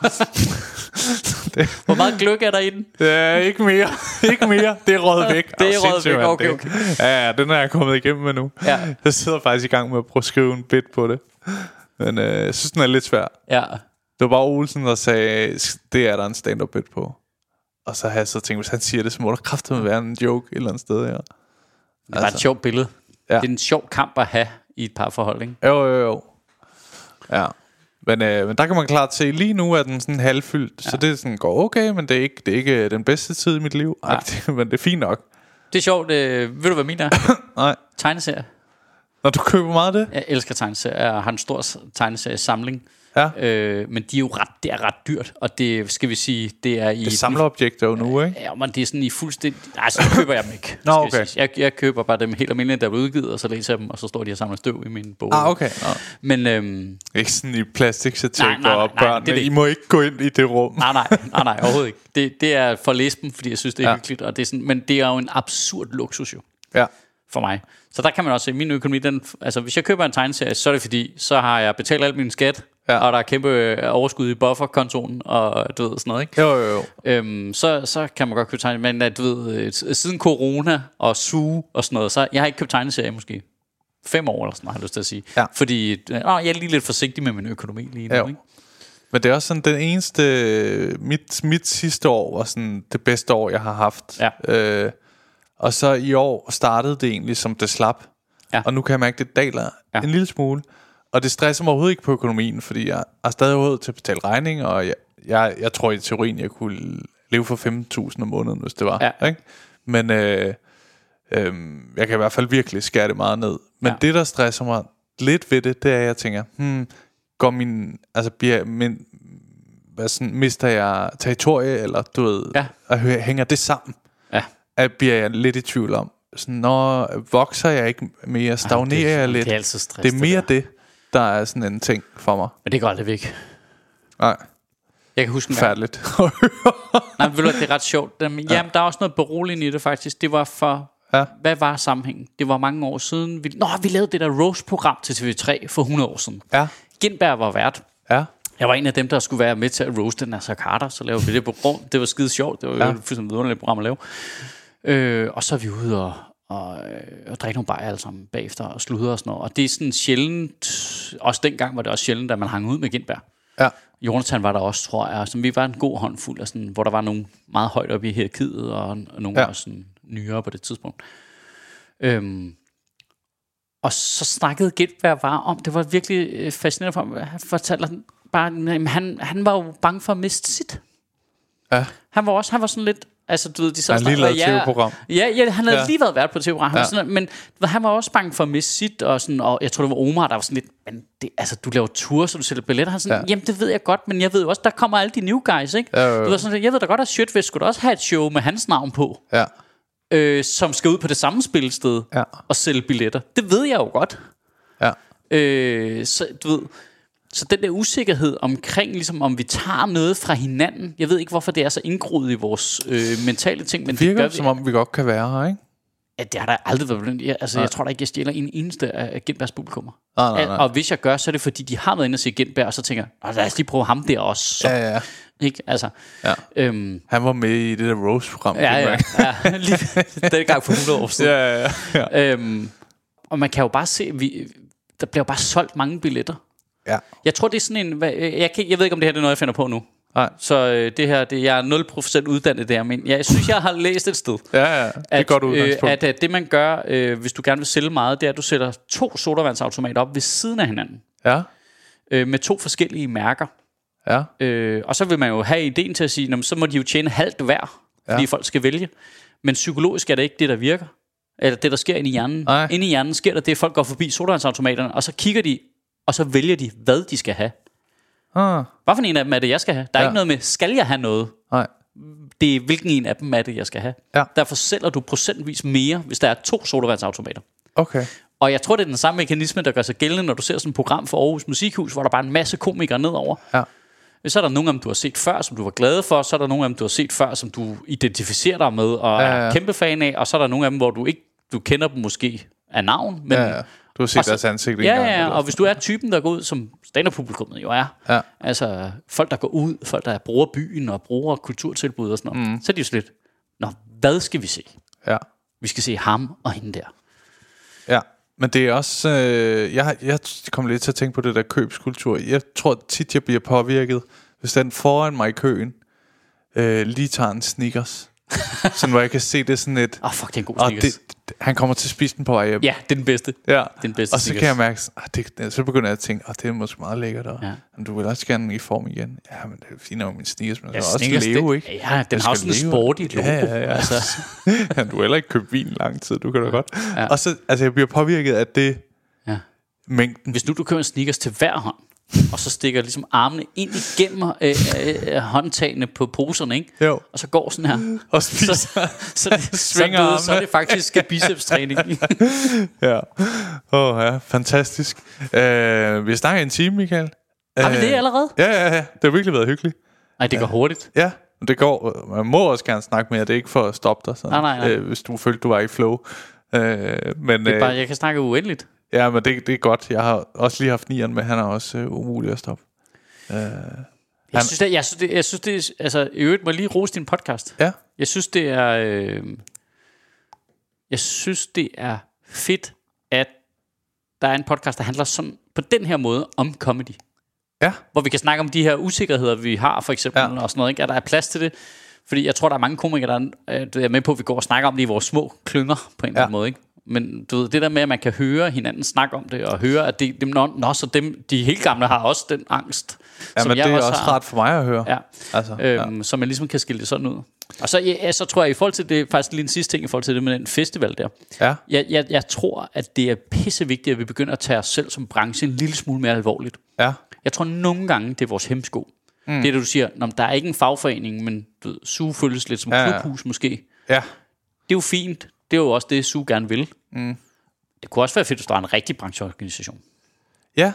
Hvor meget gløgg er der i den? Ikke mere. Ikke mere. Det er røget væk. Det er røget væk, okay. Ja, den er jeg kommet igennem med nu. Jeg sidder faktisk i gang med at prøve at skrive en bit på det. Men jeg synes, den er lidt svær. Det var bare Olsen, der sagde, det er der en stand-up bit på. Og så har jeg så tænkt, hvis han siger det, så må der kraftedeme være en joke et eller andet sted. Det er bare et sjovt billede. Det er en sjov kamp at have i et parforhold, ikke? Jo. Ja. Men der kan man klart se, lige nu er den sådan halvfyldt, så det sådan går okay, men det er ikke den bedste tid i mit liv. Men det er fint nok. Det er sjovt. Ved du, hvad min er? Nej. Tegneserier. Når du køber meget af det? Jeg elsker tegneserier. Jeg har en stor tegneseriesamling. Men det er ret dyrt. Og det skal vi sige, det er i... Det samler objekter jo nu, ikke? Ja, men det er sådan i fuldstændig... Nej, så køber jeg dem ikke. Jeg køber bare dem helt almindeligt, der er udgivet, og så læser jeg dem, og så står de og samler støv i min bog. Okay. Men... ikke sådan i plastiksatik og børn. I må ikke gå ind i det rum. Nej, overhovedet ikke. Det er for at læse dem, fordi jeg synes, det er hyggeligt. Og det er sådan, men det er jo en absurd luksus jo. For mig. Så der kan man også se, min økonomi, altså hvis jeg køber en tegneserie, så er det fordi, så har jeg betalt alt min skat, og der er kæmpe overskud i bufferkontoen, og du ved, sådan noget, ikke? Jo. Så kan man godt købe tegneserier, men du ved, siden corona og suge og sådan noget, så jeg har ikke købt tegneserier måske 5 år eller sådan noget, har jeg lyst til at sige. Fordi jeg er lige lidt forsigtig med min økonomi lige nu, ikke? Men det er også sådan den eneste, mit sidste år var sådan det bedste år, jeg har haft. Og så i år startede det egentlig som det slap. Og nu kan jeg mærke, det daler en lille smule. Og det stresser mig overhovedet ikke på økonomien, fordi jeg har stadig råd til at betale regning, og jeg tror i teorien, jeg kunne leve for 15.000 om måneden, hvis det var. Ikke? Men jeg kan i hvert fald virkelig skære det meget ned. Men det, der stresser mig lidt ved det, det er, at jeg tænker, går mister jeg territorie, eller du ved, og hænger det sammen? At bliver jeg lidt i tvivl om. Sådan, vokser jeg ikke mere, stagnerer jeg lidt. Det er altid stress. Det er mere det, der er sådan en ting for mig. Men det går aldrig væk. Nej. Jeg kan huske færdigt. Nej, ved du, det er ret sjovt. Jamen, der er også noget beroligende i det faktisk. Det var for... Hvad var sammenhængen? Det var mange år siden. Vi lavede det der Roast-program til TV3 for 100 år siden. Gintberg var vært. Jeg var en af dem, der skulle være med til at roaste Nasser Carter. Så lavede vi det program. Det var skide sjovt. Det var jo et fuldstændig vidunderligt program at lave. Og så er vi ude og drikke nogle bajer alle sammen bagefter og sludre og sådan noget. Og det er sådan sjældent, også dengang var det også sjældent, at man hang ud med Gintberg. Jonathan var der også, tror jeg, som vi var en god håndfuld af sådan, hvor der var nogle meget højt oppe i hierarkiet og nogle også sådan nyere på det tidspunkt. Og så snakkede Gintberg bare om, det var virkelig fascinerende for mig, han fortalte bare, han var jo bange for at miste sit. Han var sådan lidt, altså du ved, de så han lige lavet TV-program. Ja, han havde lige været vært på TV-program. Men han var også bange for at miste sit, og sådan, og jeg tror det var Omar, der var sådan lidt, men det, altså du laver tour, så du sælger billetter. Han sådan, jamen det ved jeg godt, men jeg ved jo også, der kommer alle de new guys, ikke? Du var sådan, jeg ved da godt, at Sjøtvest skulle også have et show med hans navn på. Som skal ud på det samme spilsted og sælge billetter. Det ved jeg jo godt. Så du ved, så den der usikkerhed omkring, ligesom om vi tager noget fra hinanden, jeg ved ikke hvorfor det er så indgroet i vores mentale ting, men det virker det som om vi godt kan være her, ikke? Ja, det har der aldrig været. Altså, jeg tror da ikke, jeg stjæler en eneste af Gintbergs publikummer. Nej. Og hvis jeg gør, så er det fordi, de har været inde og se Gintberg, og så tænker jeg, lad os lige prøve ham der også. Ikke? Altså, Han var med i det der Rose-program. Ja, lige den gang for 100 år siden. Ja. Og man kan jo bare se, der bliver jo bare solgt mange billetter. Ja. Jeg tror, det er sådan en... Jeg ved ikke, om det her det er noget, jeg finder på nu. Nej. Så det her, jeg er 0% uddannet der, men jeg synes, jeg har læst et sted. Ja, det er godt udgangspunkt. At det, man gør, hvis du gerne vil sælge meget, det er, at du sætter 2 sodavandsautomater op ved siden af hinanden. Ja. Med 2 forskellige mærker. Ja. Og så vil man jo have ideen til at sige, så må de jo tjene halvt hver, fordi folk skal vælge. Men psykologisk er det ikke det, der virker. Eller det, der sker inde i hjernen. Nej. Inde i hjernen sker der det, at folk går forbi sodavandsautomaterne, og så kigger de, og så vælger de, hvad de skal have. Hvad for en af dem er det, jeg skal have? Der er ikke noget med, skal jeg have noget? Nej. Det er, hvilken en af dem er det, jeg skal have. Ja. Derfor sælger du procentvis mere, hvis der er 2 sodavandsautomater. Okay. Og jeg tror, det er den samme mekanisme, der gør sig gældende, når du ser sådan et program for Aarhus Musikhus, hvor der bare er en masse komikere nedover. Ja. Så er der nogle af dem, du har set før, som du var glad for. Så er der nogle af dem, du har set før, som du identificerer dig med og er kæmpe fan af. Og så er der nogle af dem, hvor du kender dem måske af navn. Men du har set deres ansigt. Ja, og hvis du er typen, der går ud, som stand-up-publikummet jo er, altså folk, der går ud, folk, der bruger byen og bruger kulturtilbud og sådan noget, så er de jo slet, hvad skal vi se? Ja. Vi skal se ham og hende der. Ja, men det er også, jeg kommer lidt til at tænke på det der købskultur. Jeg tror tit, jeg bliver påvirket, hvis den foran mig i køen lige tager en Snickers. Sådan, hvor jeg kan se det sådan et... fuck, det er en god Snickers. Han kommer til at spise den på vej hjem. Ja, det er den bedste. Ja. Den bedste og så Snickers. kan jeg mærke, så begynder jeg at tænke, det er måske meget lækkert. Men du vil også gerne i form igen. Ja, men det er fint med min Snickers, men så Snickers, også leve, ikke? Ja, den har også en sporty logo. Ja. Altså. Du har heller ikke købt vin lang tid, du kan da godt. Ja. Og så, jeg bliver påvirket af det mængden. Hvis nu du køber en Snickers til hver hånd, og så stikker ligesom armene ind igennem håndtagene på poserne, ikke? Jo. Og så går sådan her. Og spiser. Så er det faktisk bicepstræning. Ja. Fantastisk. Vi har snakket en time, Michael. Har vi det allerede? Ja. Det har virkelig været hyggeligt. Nej, det går hurtigt. Ja, det går. Man må også gerne snakke mere. Det er ikke for at stoppe dig. Sådan, nej. hvis du følte, du var i flow. Men, det er bare, jeg kan snakke uendeligt. Ja, men det er godt. Jeg har også lige haft nieren med. Han er også umulig at stoppe. Jeg synes det altså, i øvrigt må jeg lige rose din podcast. Ja. Jeg synes det er fedt, at der er en podcast, der handler sådan på den her måde om comedy. Ja. Hvor vi kan snakke om de her usikkerheder, vi har, for eksempel, og sådan noget, ikke? At der er plads til det. Fordi jeg tror, der er mange komikere, der er med på, at vi går og snakker om det i vores små klynger, på en eller anden måde, ikke? Men du ved, det der med, at man kan høre hinanden snakke om det, og høre, at så de helt gamle har også den angst, som men jeg det er også også har. rart for mig at høre. Ja. Altså, så man ligesom kan skille det sådan ud. Og så tror jeg, i forhold til det, faktisk lige en sidste ting i forhold til det med den festival der. Ja. Jeg tror, at det er pissevigtigt, at vi begynder at tage os selv som branche en lille smule mere alvorligt. Ja. Jeg tror nogle gange, det er vores hemsko. Det er det, du siger, der er ikke en fagforening, men SUGE føles lidt som klubhus måske. Ja. Det er jo fint. Det er jo også det, SUGE gerne vil. Det kunne også være fedt, hvis der var en rigtig brancheorganisation. Ja.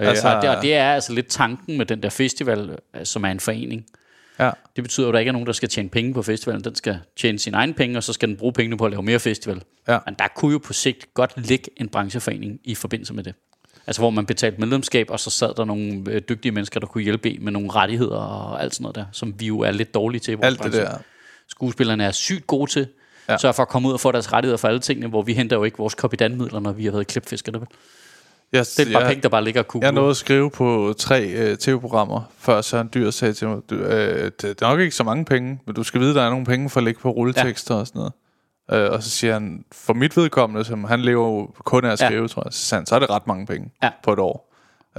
Og det er altså lidt tanken med den der festival, som er en forening. Ja. Det betyder, at der ikke er nogen, der skal tjene penge på festivalen. Den skal tjene sine egne penge, og så skal den bruge pengene på at lave mere festival. Ja. Men der kunne jo på sigt godt ligge en brancheforening i forbindelse med det. Altså hvor man betalte medlemskab, og så sad der nogle dygtige mennesker, der kunne hjælpe med nogle rettigheder og alt sådan noget der, som vi jo er lidt dårlige til i vores alt branche. Det der. Skuespillerne er sygt gode til, sørge for at komme ud og få deres rettigheder for alle tingene, hvor vi henter jo ikke vores copydan-midler, når vi har været klipfiskere. Det er bare penge, der bare ligger og kugler. Jeg nåede at skrive på 3 tv-programmer, før Søren Dyr sagde til mig, det er nok ikke så mange penge, men du skal vide, der er nogle penge for at lægge på rulletekster og sådan noget. Og så siger han, for mit vedkommende, som han lever jo kun af at skrive, tror jeg, så er det ret mange penge på et år.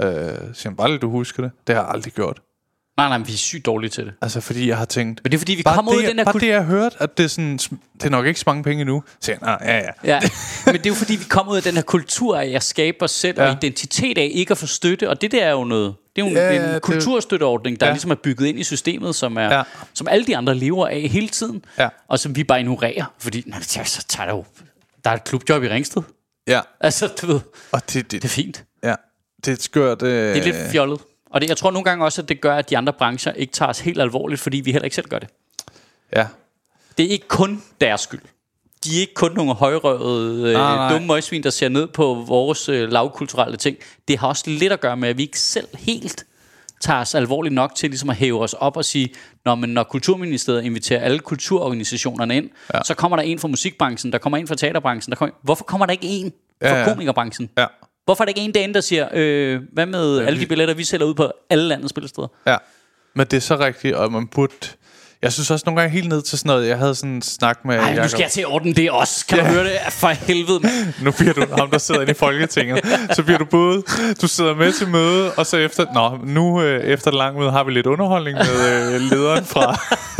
Så siger han, bare lidt du husker det. Det har jeg aldrig gjort. Nej, vi er sygt dårlige til det. Altså fordi jeg har tænkt, men det er fordi vi kommer ud af den her det jeg har hørt, at det er sådan, det er nok ikke så mange penge endnu. Så siger han, ja. Men det er jo fordi vi kommer ud af den her kultur af at skabe os selv og identitet af ikke at få støtte, og det der er jo noget. Det er jo en kulturstøtteordning, der ligesom er bygget ind i systemet, som alle de andre lever af hele tiden, og som vi bare ignorerer, fordi så tager der er et klubjob i Ringsted. Ja. Altså du ved. Og det er fint. Ja. Det er skørt. Det er lidt fjollet. Og jeg tror nogle gange også, at det gør, at de andre brancher ikke tager os helt alvorligt, fordi vi heller ikke selv gør det. Ja. Det er ikke kun deres skyld. De er ikke kun nogle højrøvede, dumme møgsvin, der ser ned på vores lavkulturelle ting. Det har også lidt at gøre med, at vi ikke selv helt tager os alvorligt nok til ligesom at hæve os op og sige, når Kulturministeriet inviterer alle kulturorganisationerne ind, så kommer der en fra musikbranchen, der kommer en fra teaterbranchen, hvorfor kommer der ikke en fra komikerbranchen? Ja. Hvorfor er der ikke en derinde, der siger, hvad med alle de billetter, vi sælger ud på alle landets spillesteder? Ja, men det er så rigtigt, og man burde... Jeg synes også nogle gange helt ned til sådan noget. Jeg havde sådan en snak med Jacob. Nu skal jeg til at ordne det også. Kan du høre det? For helvede, man. Nu bliver du ham, der sidder inde i Folketinget. Så bliver du både... Du sidder med til møde, og så efter... efter lang møde har vi lidt underholdning med lederen fra...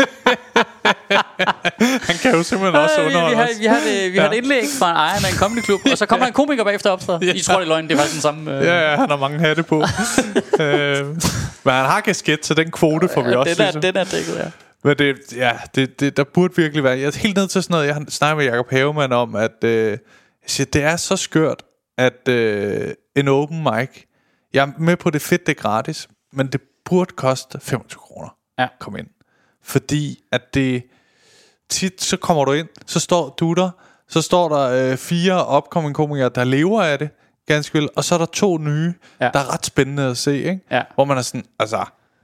Han kan jo simpelthen også underholde os. Vi har et indlæg fra en ejer af en comedyklub, og så kommer en komiker bagefter opstår. I tror, det er løgn, det er faktisk den samme... Ja, han har mange hatte på. Men han har kasket, så den kvote får vi også. Den er dækket, ja. Men det der burde virkelig være. Jeg er helt ned til sådan noget. Jeg snakker med Jacob Havemann om, at jeg siger, det er så skørt, at en open mic, jeg er med på det fedt, det er gratis, men det burde koste 25 kroner. Ja. Kom ind. Fordi at det tit, så kommer du ind, så står du der, så står der 4 upcoming komikere, der lever af det, ganske vel, og så er der 2 nye, der er ret spændende at se, ikke? Ja. Hvor man er sådan, altså,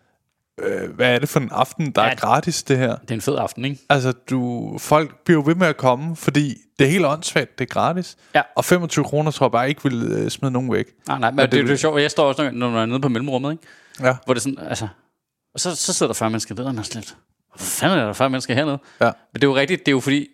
hvad er det for en aften, der er gratis, det her? Det er en fed aften, ikke? Altså, folk bliver jo ved med at komme, fordi det er helt åndssvagt, det er gratis. Ja. Og 25 kroner tror jeg bare ikke vil smide nogen væk. Nej, men det er sjovt. Jeg står også, når jeg er nede på mellemrummet, ikke? Ja. Hvor det er sådan, altså, og så sidder der 40 mennesker der, og lidt. Hvor fanden er der 40 mennesker hernede? Ja. Men det er jo rigtigt, det er jo fordi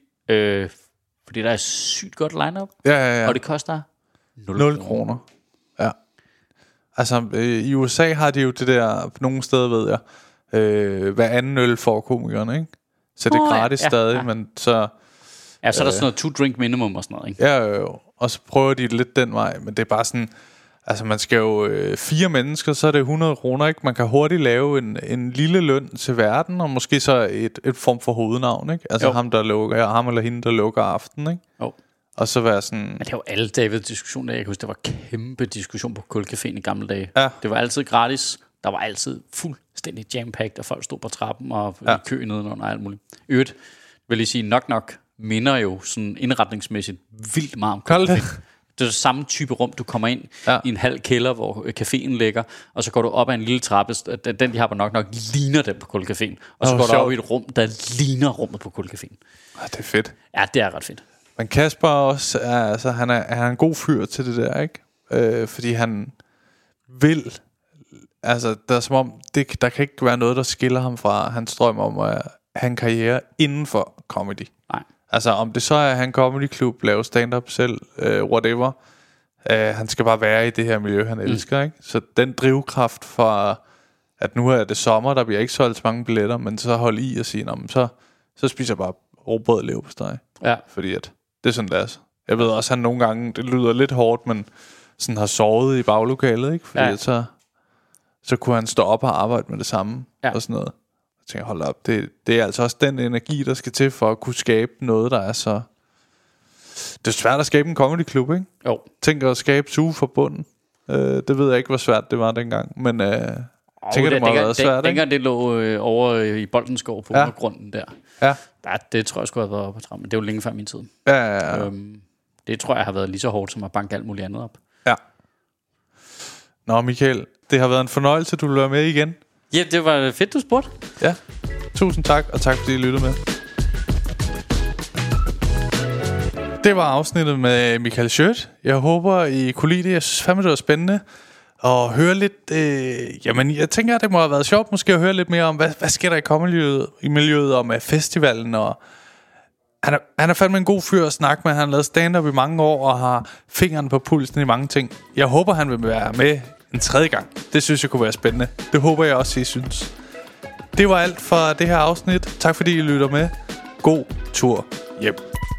der er sygt godt line-up. Ja. Og det koster 0 kroner. Ja. Altså, i USA har de jo det der, nogle steder ved jeg, hver anden øl for komikerne, ikke? Så det er gratis stadig, men så... Ja, så er der sådan noget 2-drink minimum og sådan noget, ikke? Ja, og så prøver de lidt den vej, men det er bare sådan... Altså, man skal jo 4 mennesker, så er det 100 kroner, ikke? Man kan hurtigt lave en lille løn til verden, og måske så et form for hovednavn, ikke? Altså ham eller hende, der lukker aften, ikke? Jo. Og så være sådan... Men det var alle David-diskussioner. Jeg kan huske, det var kæmpe diskussion på Kulcaféen i gamle dage. Ja. Det var altid gratis. Der var altid fuldstændig jam-packed, og folk stod på trappen og i kø nedenunder og alt muligt. Øvrigt vil jeg sige, nok minder jo sådan indretningsmæssigt vildt meget om Kulcaféen. Det er det samme type rum, du kommer ind i en halv kælder, hvor caféen ligger, og så går du op ad en lille trappe, den de har på nok ligner den på Kulcaféen, og så går du op i et rum, der ligner rummet på Kulcaféen. Det er fedt. Ja, det er ret fedt. Men Kasper også, altså han er en god fyr til det der, ikke? Fordi han vil, altså der er som om, der kan ikke være noget, der skiller ham fra hans drøm om at have en karriere inden for comedy. Nej. Altså om det så er han comedyklub, lave stand-up selv, whatever. Han skal bare være i det her miljø, han elsker, ikke? Så den drivkraft for, at nu er det sommer, der bliver ikke solgt så mange billetter, men så hold i og sige, så spiser jeg bare råbrød leverpostej. Ja. Fordi at det er sådan, det er. Jeg ved også, at han nogle gange, det lyder lidt hårdt, men sådan har sovet i baglokalet, ikke? Fordi at så kunne han stå op og arbejde med det samme og sådan noget. Jeg tænker, hold op, det er altså også den energi, der skal til for at kunne skabe noget, der er så... Det er svært at skabe en comedyklub, ikke? Jo. Tænk at skabe Suge fra bunden. Det ved jeg ikke, hvor svært det var dengang, men tænker det må have været svært, ikke? Dengang det lå over i Boldenskov på undergrunden der. Ja. Det tror jeg skulle have været op på trappen, men det er jo længe før min tid. Ja. Det tror jeg har været lige så hårdt som at banke alt muligt andet op. Ja. Nå, Michael, det har været en fornøjelse, at du vil være med igen. Ja, det var fedt, du spurgte. Ja, tusind tak, og tak fordi I lyttede med. Det var afsnittet med Michael Schødt. Jeg håber, I kunne lide det. Jeg synes fandme, det var spændende at høre lidt... jamen, jeg tænker, det må have været sjovt måske at høre lidt mere om, hvad sker der i miljøet om festivalen. Og han er fandme en god fyr at snakke med. Han har lavet stand-up i mange år og har fingeren på pulsen i mange ting. Jeg håber, han vil være med en 3. gang. Det synes jeg kunne være spændende. Det håber jeg også, I synes. Det var alt for det her afsnit. Tak fordi I lytter med. God tur hjem.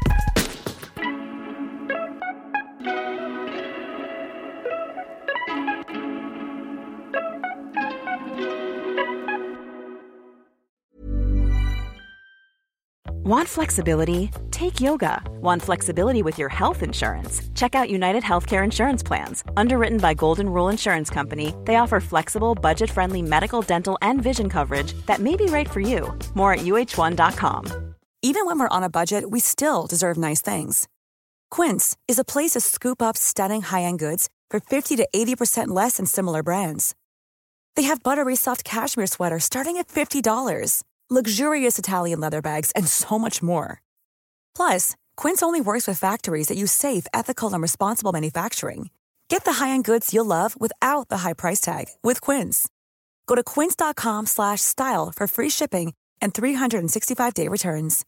Want flexibility? Take yoga. Want flexibility with your health insurance? Check out United Healthcare Insurance Plans. Underwritten by Golden Rule Insurance Company, they offer flexible, budget-friendly medical, dental, and vision coverage that may be right for you. More at uh1.com. Even when we're on a budget, we still deserve nice things. Quince is a place to scoop up stunning high-end goods for 50 to 80% less than similar brands. They have buttery soft cashmere sweaters starting at $50, luxurious Italian leather bags, and so much more. Plus, Quince only works with factories that use safe, ethical, and responsible manufacturing. Get the high-end goods you'll love without the high price tag with Quince. Go to quince.com/style for free shipping and 365-day returns.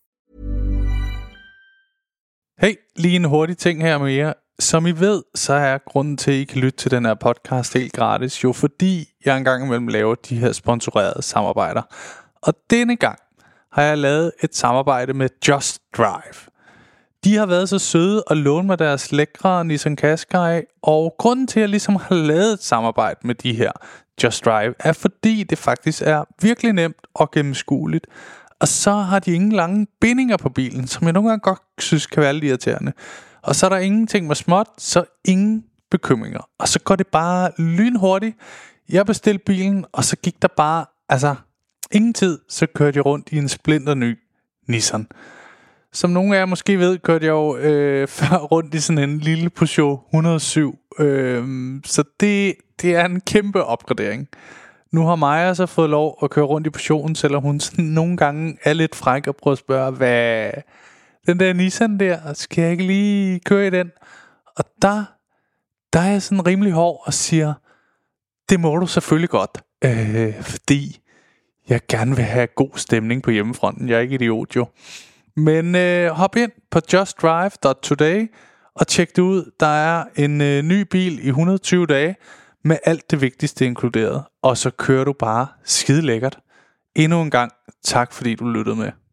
Hey, lige en hurtig ting her med jer. Som I ved, så er grunden til, at I kan lytte til den her podcast helt gratis, jo fordi jeg engang imellem laver de her sponsorerede samarbejder. Og denne gang har jeg lavet et samarbejde med Just Drive. De har været så søde at låne mig deres lækre Nissan Qashqai, og grunden til, at jeg ligesom har lavet et samarbejde med de her Just Drive, er fordi det faktisk er virkelig nemt og gennemskueligt. Og så har de ingen lange bindinger på bilen, som jeg nogle gange godt synes kan være lidt irriterende. Og så er der ingenting med småt, så ingen bekymringer. Og så går det bare lynhurtigt. Jeg bestilte bilen, og så gik der bare, ingen tid, så kørte jeg rundt i en splinter ny Nissan. Som nogle af jer måske ved, kørte jeg jo før rundt i sådan en lille Peugeot 107. Så det er en kæmpe opgradering. Nu har Maja så fået lov at køre rundt i Peugeoten, selvom hun sådan nogle gange er lidt fræk og prøver at spørge, hvad den der Nissan der, skal jeg ikke lige køre i den? Og der er jeg sådan rimelig hård og siger, det må du selvfølgelig godt, fordi jeg gerne vil have god stemning på hjemmefronten. Jeg er ikke idiot jo. Men hop ind på justdrive.today og tjek det ud. Der er en ny bil i 120 dage med alt det vigtigste inkluderet. Og så kører du bare skide lækkert. Endnu en gang, tak fordi du lyttede med.